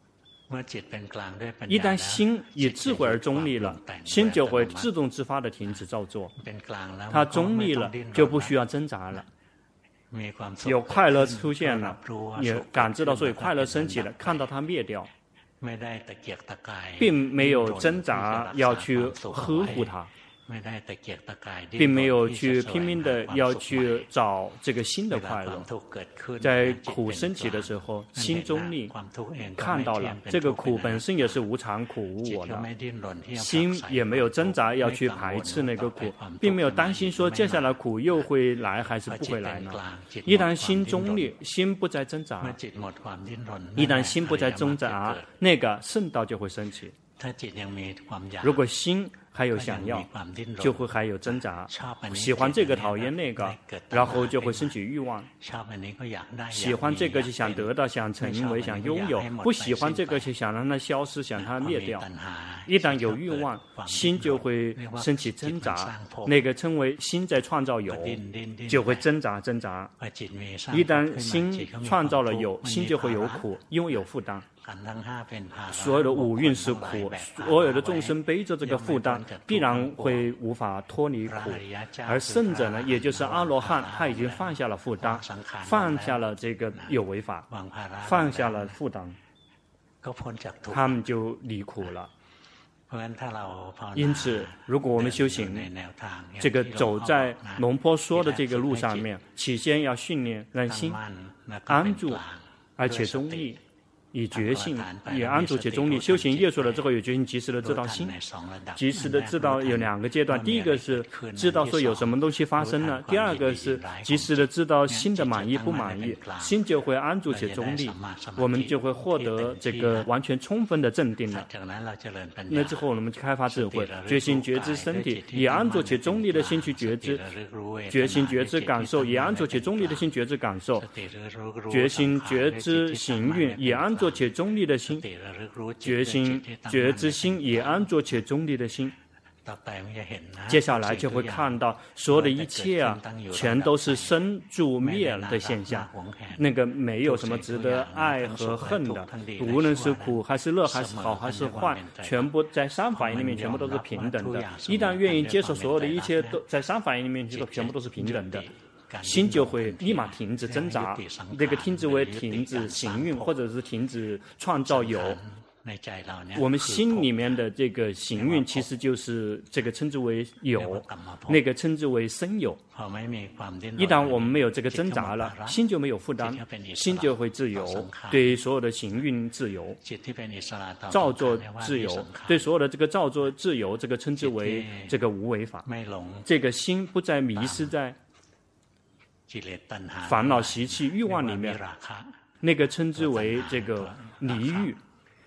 一旦心以智慧而中立了，心就会自动自发地停止造作。它中立了，就不需要挣扎了。有快乐出现了，也感知到，所以快乐升起了，看到它灭掉，并没有挣扎要去呵护它，并没有去拼命的要去找这个新的快乐。在苦升起的时候，心中立，看到了这个苦本身也是无常苦无我的，心也没有挣扎要去排斥那个苦，并没有担心说接下来苦又会来还是不会来呢。一旦心中立，心不再挣扎，一旦心不再挣扎，那个圣道就会升起。如果心还有想要，就会还有挣扎，喜欢这个讨厌那个，然后就会升起欲望。喜欢这个就想得到，想成为，想拥有；不喜欢这个就想让它消失，想让它灭掉。一旦有欲望，心就会升起挣扎，那个称为心在创造有，就会挣扎。一旦心创造了有，心就会有苦，因为有负担。所有的五蕴是苦，所有的众生背着这个负担，必然会无法脱离苦。而圣者呢，也就是阿罗汉，他已经放下了负担，放下了这个有为法，放下了负担，他们就离苦了。因此，如果我们修行，这个走在龙坡说的这个路上面，起先要训练让心安住，而且中立。以觉性，以安住且中立。修行业数了之后，有决心，及时的知道心，及时的知道有两个阶段。第一个是知道说有什么东西发生了，第二个是及时的知道心的满意不满意，心就会安住且中立，我们就会获得这个完全充分的镇定了。那之后我们开发智慧，觉心觉知身体，以安住且中立的心去觉知，觉心觉知感受，以安住且中立的心觉知感受，觉心觉知行运，以安住且中立的心，觉心觉知心，以安住且中立的心。接下来就会看到所有的一切啊，全都是生住灭的现象，那个没有什么值得爱和恨的，无论是苦还是乐还是好还是坏，全部在三法印里面全部都是平等的。一旦愿意接受所有的一切都在三法印里面全部都是平等的，心就会立马停止挣扎，这个停止为停止行运，或者是停止创造有。我们心里面的这个行运，其实就是这个称之为有，那个称之为生有。一旦我们没有这个挣扎了，心就没有负担，心就会自由，对所有的行运自由，造作自由，对所有的这个造作自由，这个称之为这个无为法。这个心不再迷失在烦恼习气欲望里面，那个称之为这个离欲。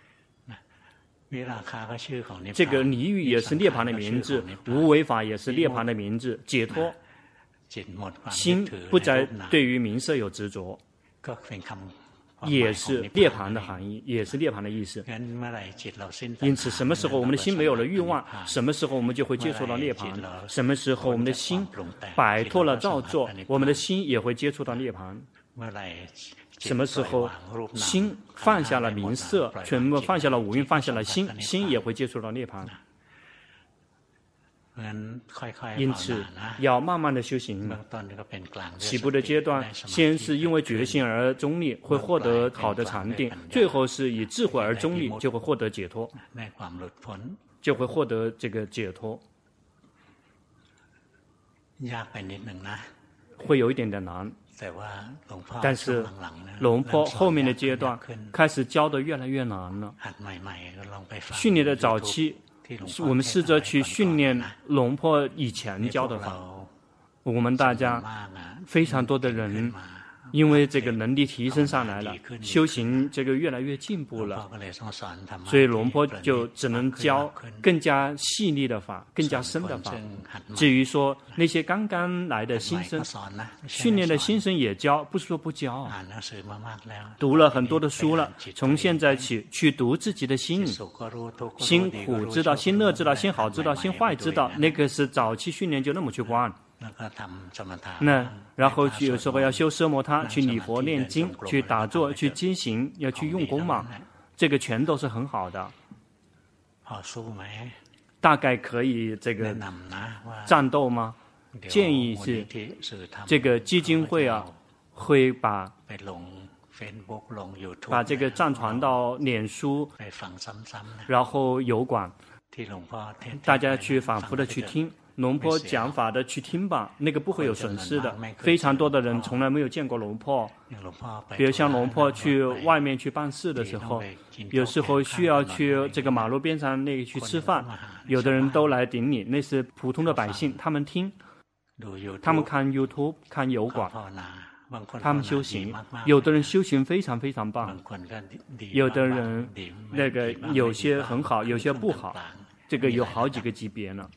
这个离欲也是涅槃的名字，无为法也是涅槃的名字，解脱心不再对于名色有执着，也是涅槃的含义，也是涅槃的意思。因此什么时候我们的心没有了欲望，什么时候我们就会接触到涅槃，什么时候我们的心摆脱了造作，我们的心也会接触到涅槃。什么时候心放下了名色，全部放下了五蕴，放下了心，心也会接触到涅槃。因此要慢慢的修行，起步的阶段先是因为觉性而中立，会获得好的禅定，最后是以智慧而中立，就会获得解脱，就会获得这个解脱。会有一点点难，但是龙坡后面的阶段开始教得越来越难了。训练的早期，我们试着去训练龙坡以前教的法。我们大家非常多的人，因为这个能力提升上来了，修行这个越来越进步了，所以龙坡就只能教更加细腻的法，更加深的法。至于说那些刚刚来的新生，训练的新生也教，不是说不教，读了很多的书了，从现在起去读自己的心，心苦知道，心乐知道，心好知道，心坏知道，那个是早期训练就那么去观。那然后有时候要修奢摩他，去礼佛念经，去打坐，去经行，要去用功嘛。 这个全都是很好的。大概可以这个战斗吗？建议是这个基金会啊，会把这个上传到脸书，然后油管，大家去反复的去听龙坡讲法的去听吧，那个不会有损失的。非常多的人从来没有见过龙坡，比如像龙坡去外面去办事的时候，有时候需要去这个马路边上那个去吃饭，有的人都来顶你，那是普通的百姓，他们听，他们看 YouTube 看油管，他们修行，有的人修行非常非常棒，有的人那个有些很好，有些不好，这个有好几个级别呢。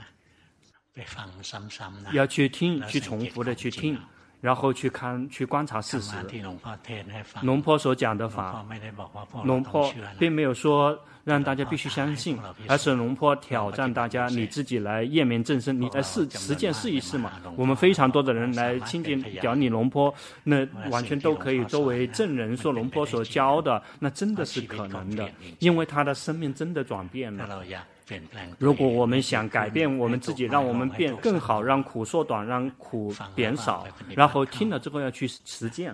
要去听，去重复的去听，然后去看，去观察事实。龙坡所讲的法，龙坡并没有说让大家必须相信，而是龙坡挑战大家，你自己来验明正身，你来实践试一试嘛。我们非常多的人来亲近讲你龙坡，那完全都可以作为证人，说龙坡所教的，那真的是可能的，因为他的生命真的转变了。如果我们想改变我们自己，让我们变更好，让苦缩短，让苦变少，然后听了之后要去实践，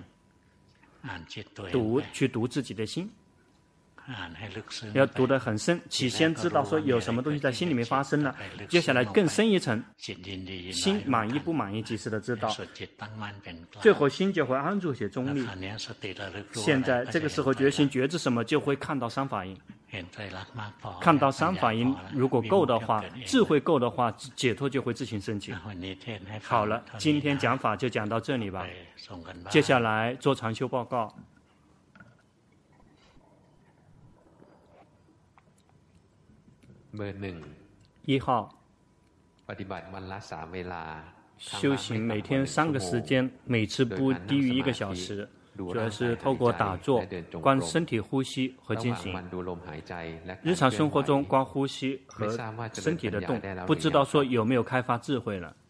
去读自己的心，要读得很深。起先知道说有什么东西在心里面发生了，接下来更深一层，心满意不满意及时的知道，最后心就会安住且中立。现在这个时候决心觉知什么，就会看到三法印。看到三法印如果够的话，智慧够的话，解脱就会自行升起。好了，今天讲法就讲到这里吧，接下来做禅修报告。1号，修行每天3个时间，每次不低于1个小时，主要是透过打坐、观身体呼吸和进行。日常生活中观呼吸和身体的动，不知道说有没有开发智慧了。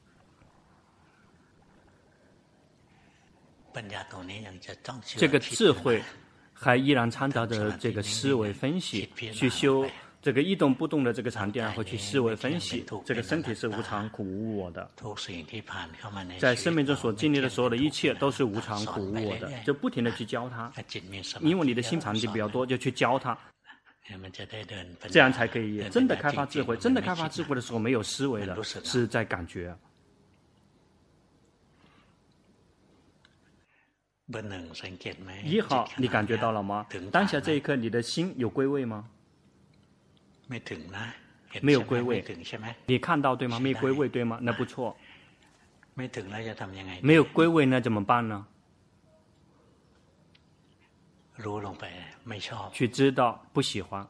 这个智慧还依然掺杂着这个思维分析，去修这个一动不动的这个禅定，然后去思维分析，这个身体是无常苦无我的，在生命中所经历的所有的一切都是无常苦无我的，就不停的去教他，因为你的心禅定比较多，就去教他，这样才可以真的开发智慧。真的开发智慧的时候没有思维了，是在感觉。1号，你感觉到了吗？当下这一刻你的心有归位吗？没有归位，你看到对吗？没有归位对吗？那不错。没有归位那怎么办呢？去知道不喜欢。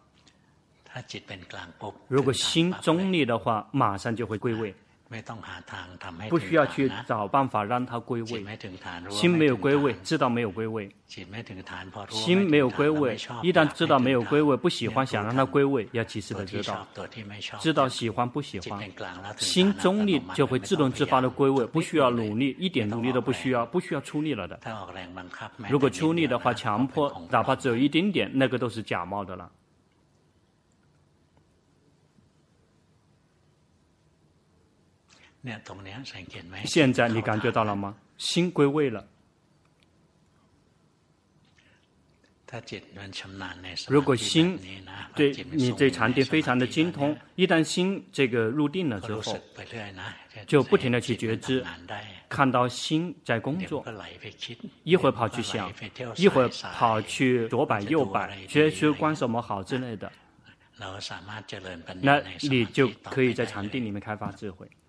如果心中立的话，马上就会归位。不需要去找办法让它归位。心没有归位，知道没有归位。心没有归位，一旦知道没有归位，不喜欢，想让它归位，要及时的知道，知道喜欢不喜欢，心中立就会自动自发的归位，不需要努力，一点努力都不需要，不需要出力了的。如果出力的话，强迫，哪怕只有一丁点，那个都是假冒的了。现在你感觉到了吗？心归位了。如果心对你这禅定非常的精通，一旦心这个入定了之后，就不停的去觉知，看到心在工作，一会儿跑去想，一会儿跑去左摆右摆，学学观什么好之类的，那你就可以在禅定里面开发智慧。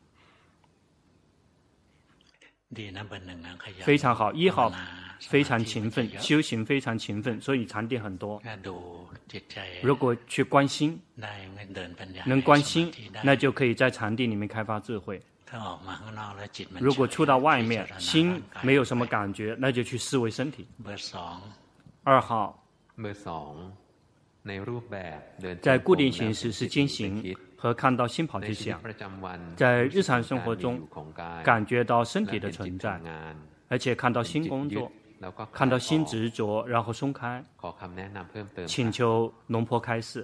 非常好，1号非常勤奋，修行非常勤奋，所以禅定很多。如果去观心，能观心，那就可以在禅定里面开发智慧。如果出到外面，心没有什么感觉，那就去思维身体。2号，在固定形式是经行和看到心跑去想，在日常生活中感觉到身体的存在，而且看到心工作， 看到心执着，然后松开，请求龙婆开示。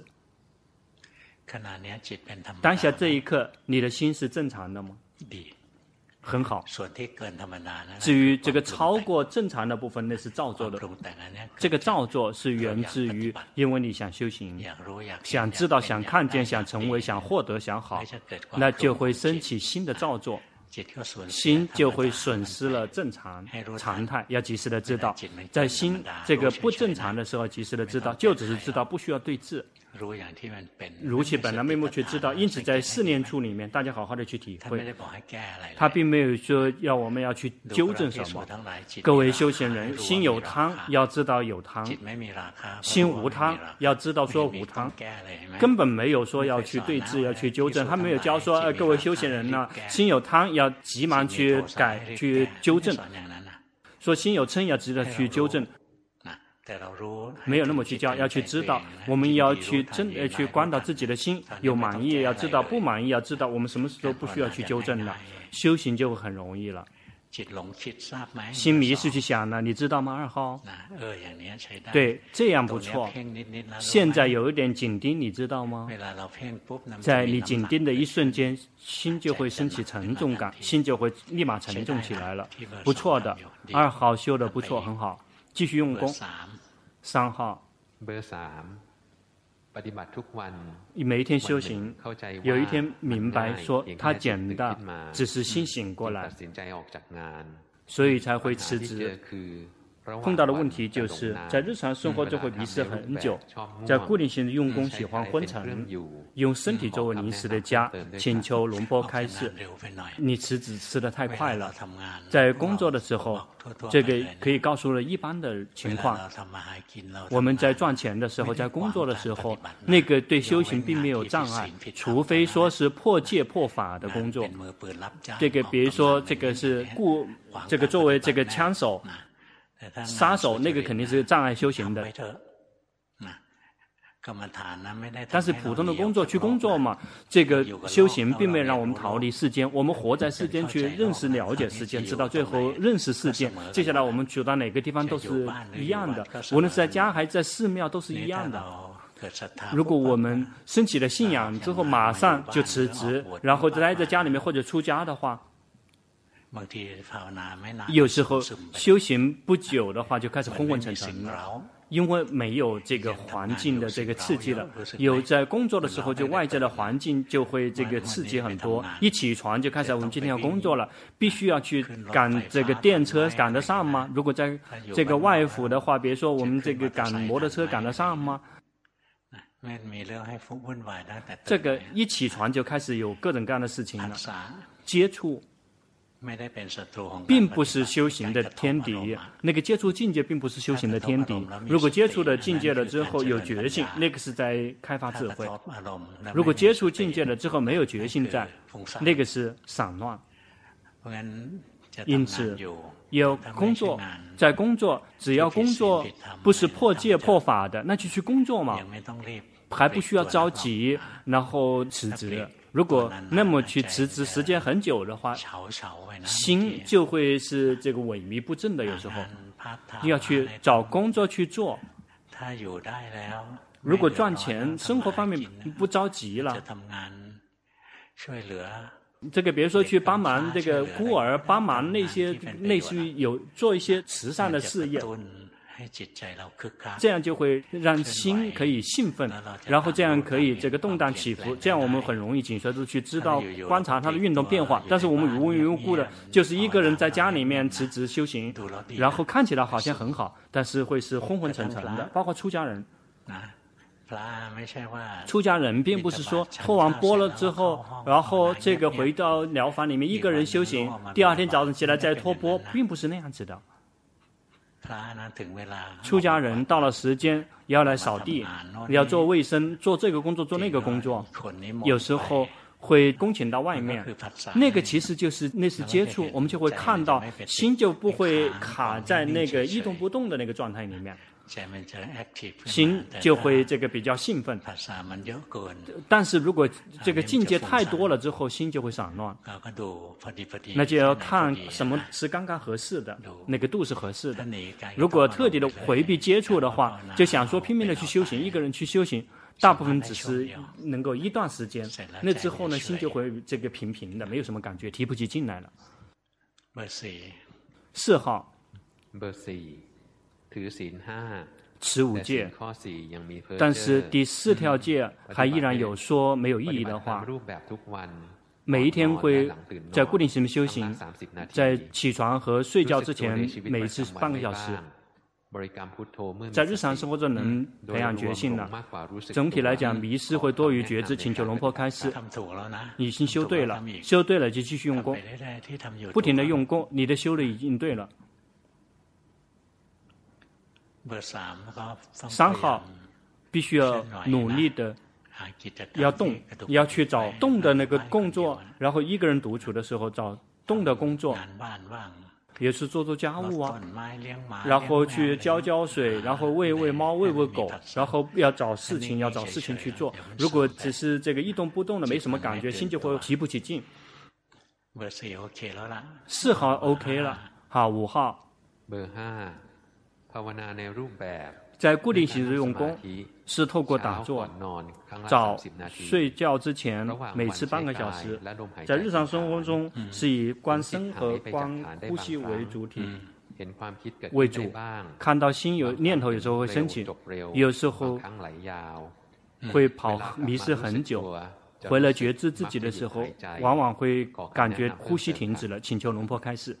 当下这一刻，你的心是正常的吗？很好。至于这个超过正常的部分，那是造作的。这个造作是源自于，因为你想修行，想知道、想看见、想成为、想获得、想好，那就会升起新的造作，心就会损失了正常常态。要及时的知道，在心这个不正常的时候，及时的知道，就只是知道，不需要对治。如其本来面目去知道，因此在4念处里面，大家好好的去体会。他并没有说我们要去纠正什么。各位修行人，心有贪，要知道有贪；心无贪，要知道说无贪。根本没有说要去对治，要去纠正。他没有教说，各位修行人呢，心有贪要急忙去改、去纠正；说心有嗔要急着去纠正。没有那么去教，要去知道，我们要去去观到自己的心，有满意要知道，不满意要知道，我们什么时候不需要去纠正了，修行就会很容易了。心迷失去想了，你知道吗？2号，对，这样不错。现在有一点紧盯，你知道吗？在你紧盯的一瞬间，心就会升起沉重感，心就会立马沉重起来了。不错的，2号修的不错，很好，继续用功。3号，每一天修行，有一天明白说他简单，只是心醒过来，所以才会辞职。碰到的问题就是在日常生活中会迷失很久，在固定性的用功喜欢昏沉，用身体作为临时的家，请求龙波开示。你辞职辞得太快了，在工作的时候，这个可以告诉了一般的情况。我们在赚钱的时候，在工作的时候，那个对修行并没有障碍，除非说是破戒破法的工作。这个比如说这个是这个作为这个枪手。杀手那个肯定是障碍修行的，但是普通的工作去工作嘛，这个修行并没有让我们逃离世间，我们活在世间去认识了解世间，直到最后认识世间。接下来我们去到哪个地方都是一样的，无论是在家还是在寺庙都是一样的。如果我们升起了信仰之后马上就辞职，然后待在家里面或者出家的话，有时候修行不久的话就开始昏昏沉沉了，因为没有这个环境的这个刺激了。有在工作的时候，就外在的环境就会这个刺激很多，一起床就开始我们今天要工作了，必须要去赶这个电车赶得上吗？如果在这个外府的话，比如说我们这个赶摩托车赶得上吗？这个一起床就开始有各种各样的事情了，接触并不是修行的天敌，那个接触境界并不是修行的天敌。如果接触了境界了之后有觉性，那个是在开发智慧；如果接触境界了之后没有觉性在，那个是散乱。因此有工作，在工作，只要工作不是破戒破法的，那就去工作嘛，还不需要着急，然后辞职。如果那么去辞职时间很久的话，心就会是这个萎靡不振的。有时候要去找工作去做。如果赚钱，生活方面不着急了，这个比如说去帮忙这个孤儿，帮忙那些类似于有做一些慈善的事业。这样就会让心可以兴奋，然后这样可以这个动荡起伏，这样我们很容易紧随着去知道观察它的运动变化。但是我们无缘无故的就是一个人在家里面辞职修行，然后看起来好像很好，但是会是昏昏沉沉的。包括出家人，出家人并不是说喝完钵了之后，然后这个回到疗房里面一个人修行，第二天早上起来再托钵，并不是那样子的。出家人到了时间要来扫地，要做卫生，做这个工作做那个工作，有时候会恭请到外面，那个其实就是那是接触，我们就会看到心就不会卡在那个一动不动的那个状态里面。 心就会这个比较兴奋。但是如果这个境界太多了之后，心就会散乱。那就要看什么是刚刚合适的，哪个度是合适的。如果特地的回避接触的话，就想说拼命的去修行，一个人去修行，大部分只是能够一段时间，那之后呢，心就会这个平平的，没有什么感觉，提不起劲来了。4号。持5戒，但是第4条戒还依然有说没有意义的话，每一天会在固定时间修行，在起床和睡觉之前每一次半个小时，在日常生活中能培养觉性了。整体来讲，迷失会多于觉知。请求龙婆开示，你已经修对了，修对了就继续用功，不停的用功，你的修的已经对了。3号必须要努力的要动，要去找动的那个工作，然后一个人独处的时候找动的工作，也是做家务啊，然后去浇水，然后喂猫喂狗，然后要找事情去做。如果只是这个一动不动的没什么感觉，心就会提不起劲。4号 OK 了，好，5号。在固定形式用功是透过打坐，早睡觉之前每次半个小时。在日常生活中是以观身和观呼吸为主体为主，看到心有念头有时候会升起，有时候会迷失很久，回来觉知自己的时候往往会感觉呼吸停止了。请求龙婆开示。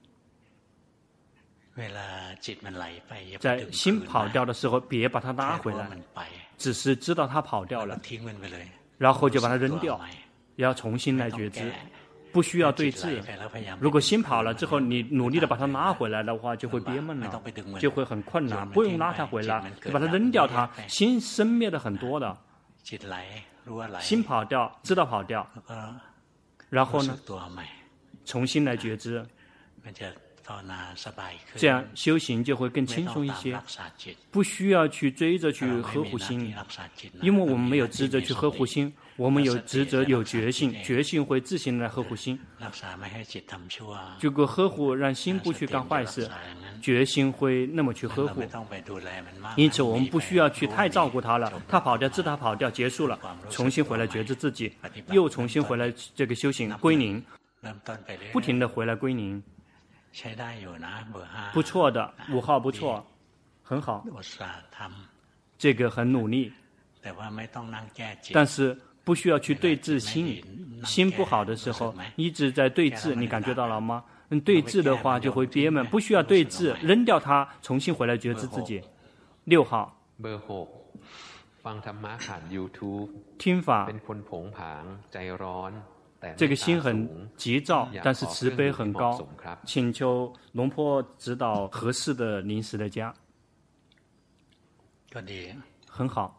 在心跑掉的时候，别把它拉回来，只是知道它跑掉了，然后就把它扔掉，要重新来觉知，不需要对峙。如果心跑了之后，你努力的把它拉回来的话，就会憋闷了，就会很困难。不用拉它回来，就把它扔掉它。心生灭的很多的，心跑掉，知道跑掉，然后呢，重新来觉知。这样修行就会更轻松一些，不需要去追着去呵护心，因为我们没有职责去呵护心，我们有职责有觉性，觉性会自行来呵护心。这个呵护让心不去干坏事，觉性会那么去呵护。因此我们不需要去太照顾它了，它跑掉，知道它跑掉，结束了，重新回来觉知自己，又重新回来这个修行归宁，不停的回来归宁。不错的，5号不错，很好，这个很努力，但是不需要去对峙心。心不好的时候一直在对峙，你感觉到了吗？对峙的话就会憋闷，不需要对峙，扔掉它，重新回来觉知自己。6号听法，这个心很急躁，但是慈悲很高，请求龙婆指导合适的临时的家。很好。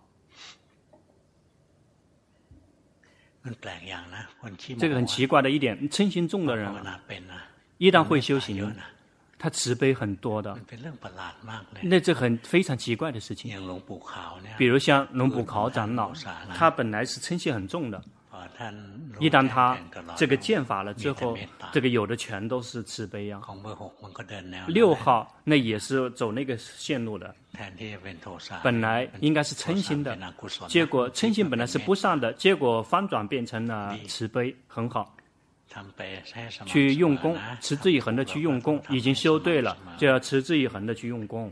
这个很奇怪的一点，嗔心重的人一旦会修行，他慈悲很多的，那这非常奇怪的事情。比如像龙普考长老，他本来是嗔心很重的，一旦他这个见法了之后，这个有的全都是慈悲啊。6号那也是走那个线路的，本来应该是嗔心的，结果嗔心本来是不善的，结果翻转变成了慈悲，很好。去用功，持之以恒的去用功，已经修对了，就要持之以恒的去用功，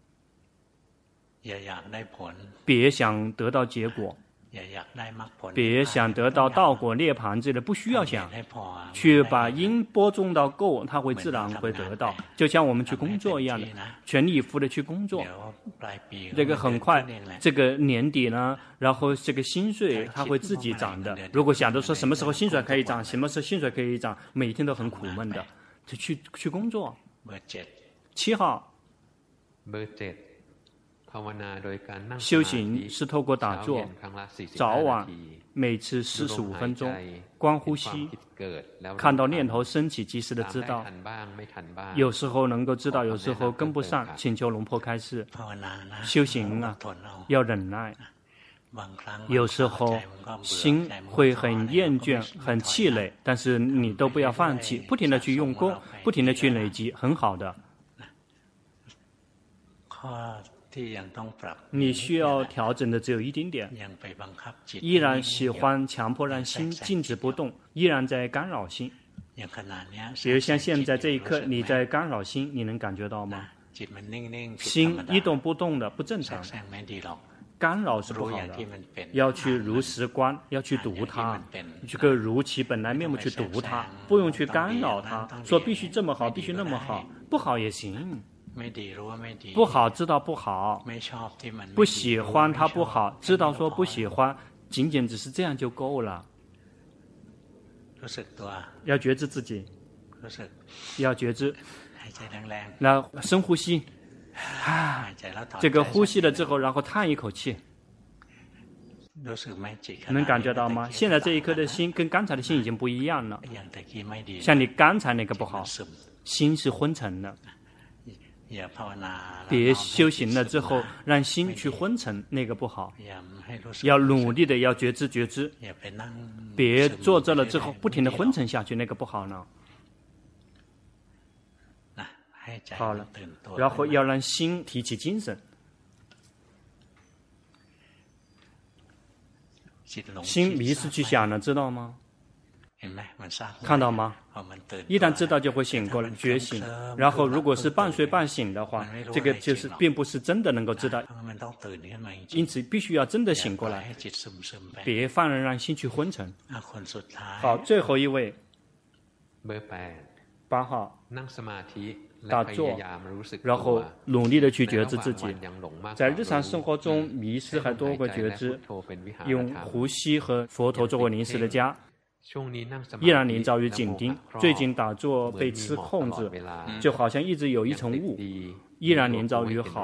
别想得到结果，别想得到道果涅槃之类的，不需要想，去把因播种到够，它会自然会得到，就像我们去工作一样的，全力以赴的去工作。这个很快，这个年底呢，然后这个薪水它会自己涨的。如果想着说什么时候薪水可以涨，什么时候薪水可以涨，每天都很苦闷的，就去工作。7号。 修行是透过打坐，早晚每次45分钟，观呼吸，看到念头升起，及时的知道。有时候能够知道，有时候跟不上，请求龙婆开示。修行啊，要忍耐。有时候心会很厌倦、很气馁，但是你都不要放弃，不停的去用功，不停的去累积，很好的。你需要调整的只有一丁点，依然喜欢强迫让心静止不动，依然在干扰心。比如像现在这一刻，你在干扰心，你能感觉到吗？心一动不动的，不正常。干扰是不好的，要去如实观，要去读它，这个如其本来面目去读它，不用去干扰它，说必须这么好，必须那么好，不好也行。不好知道不好，不喜欢它不好，知道说不喜欢，仅仅只是这样就够了。要觉知自己，要觉知，那深呼吸。这个呼吸了之后，然后叹一口气，能感觉到吗？现在这一刻的心跟刚才的心已经不一样了。像你刚才那个不好，心是昏沉的。别修行了之后让心去昏沉，那个不好。要努力的要觉知觉知，别坐着了之后不停的昏沉下去，那个不好呢。好了，然后要让心提起精神，心迷失去想了，知道吗？看到吗？一旦知道就会醒过来，觉醒。然后如果是半睡半醒的话，这个就是并不是真的能够知道，因此必须要真的醒过来，别放任让心去昏沉。好，最后一位8号打坐，然后努力的去觉知自己，在日常生活中迷失还多过觉知，用呼吸和佛陀作为临时的家，依然临遭于紧盯。最近打坐被吃控制，就好像一直有一层雾，依然临遭于好。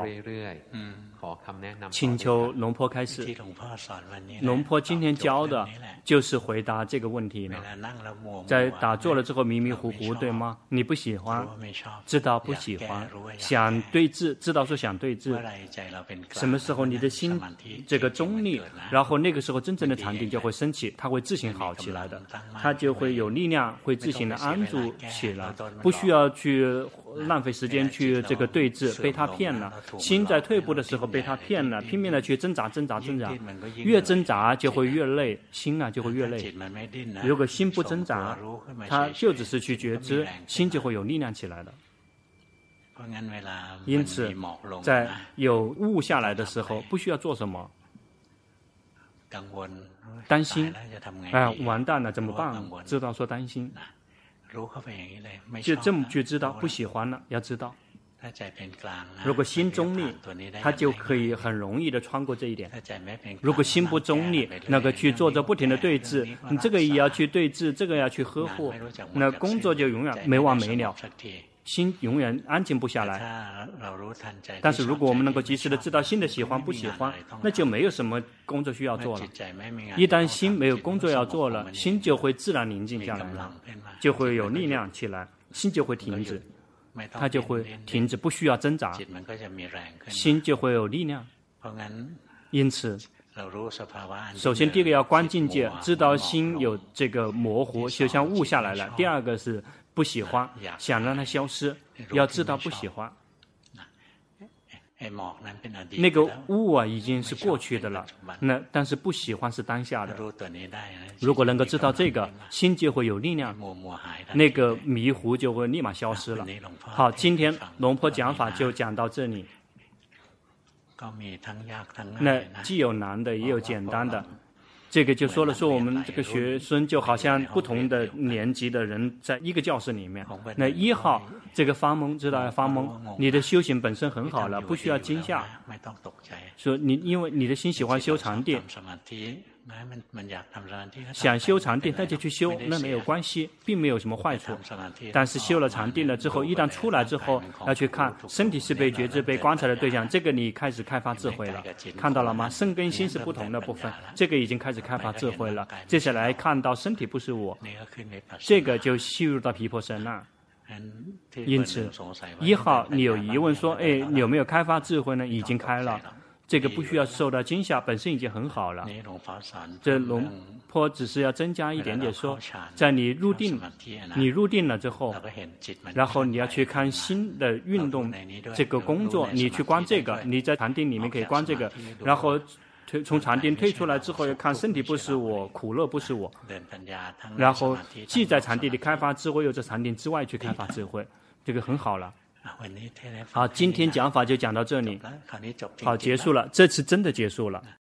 请求龙婆开示。龙婆今天教的就是回答这个问题呢。在打坐了之后迷迷糊糊，对吗？你不喜欢，知道不喜欢，想对峙，知道说想对峙。什么时候你的心这个中立，然后那个时候真正的禅定就会升起，它会自行好起来的，它就会有力量，会自行的安住起来，不需要去浪费时间去这个对峙，被他骗了。心在退步的时候被他骗了，拼命的去挣扎，越挣扎就会越累，心啊就会越累。如果心不挣扎，它就只是去觉知，心就会有力量起来的。因此在有雾下来的时候不需要做什么，担心完蛋了怎么办，知道说担心，就这么去知道，不喜欢了要知道。如果心中立，他就可以很容易的穿过这一点。如果心不中立，那个去做着不停的对峙，你这个也要去对峙，这个要去呵护，那工作就永远没完没了，心永远安静不下来。但是如果我们能够及时的知道心的喜欢不喜欢，那就没有什么工作需要做了。一旦心没有工作要做了，心就会自然宁静下来了，就会有力量起来，心就会停止，它就会停止，不需要挣扎，心就会有力量。因此首先第一个要观境界，知道心有这个模糊，就像雾下来了。第二个是不喜欢，想让它消失，要知道不喜欢。那个雾啊已经是过去的了，但是不喜欢是当下的。如果能够知道这个，心就会有力量，那个迷糊就会立马消失了。好，今天龙婆讲法就讲到这里。那既有难的也有简单的，这个就说了，说我们这个学生就好像不同的年级的人在一个教室里面。那1号这个发懵，知道要发懵，你的修行本身很好了，不需要惊吓。说你因为你的心喜欢修禅定， 想修禅定，他就去修，那没有关系，并没有什么坏处。但是修了禅定了之后，一旦出来之后，要去看身体是被觉知、被观察的对象，这个你开始开发智慧了，看到了吗？身跟心是不同的部分，这个已经开始开发智慧了。接下来看到身体不是我，这个就吸入到毗婆舍那。因此，1号你有疑问说，哎，你有没有开发智慧呢？已经开了。这个不需要受到惊吓，本身已经很好了。这龙坡只是要增加一点点说，在你入定了之后，然后你要去看心的运动这个工作，你去观这个，你在禅定里面可以观这个，然后从禅定退出来之后，要看身体不是我，苦乐不是我，然后既在禅定里开发智慧，又在禅定之外去开发智慧，这个很好了。好，今天讲法就讲到这里。好，结束了，这次真的结束了。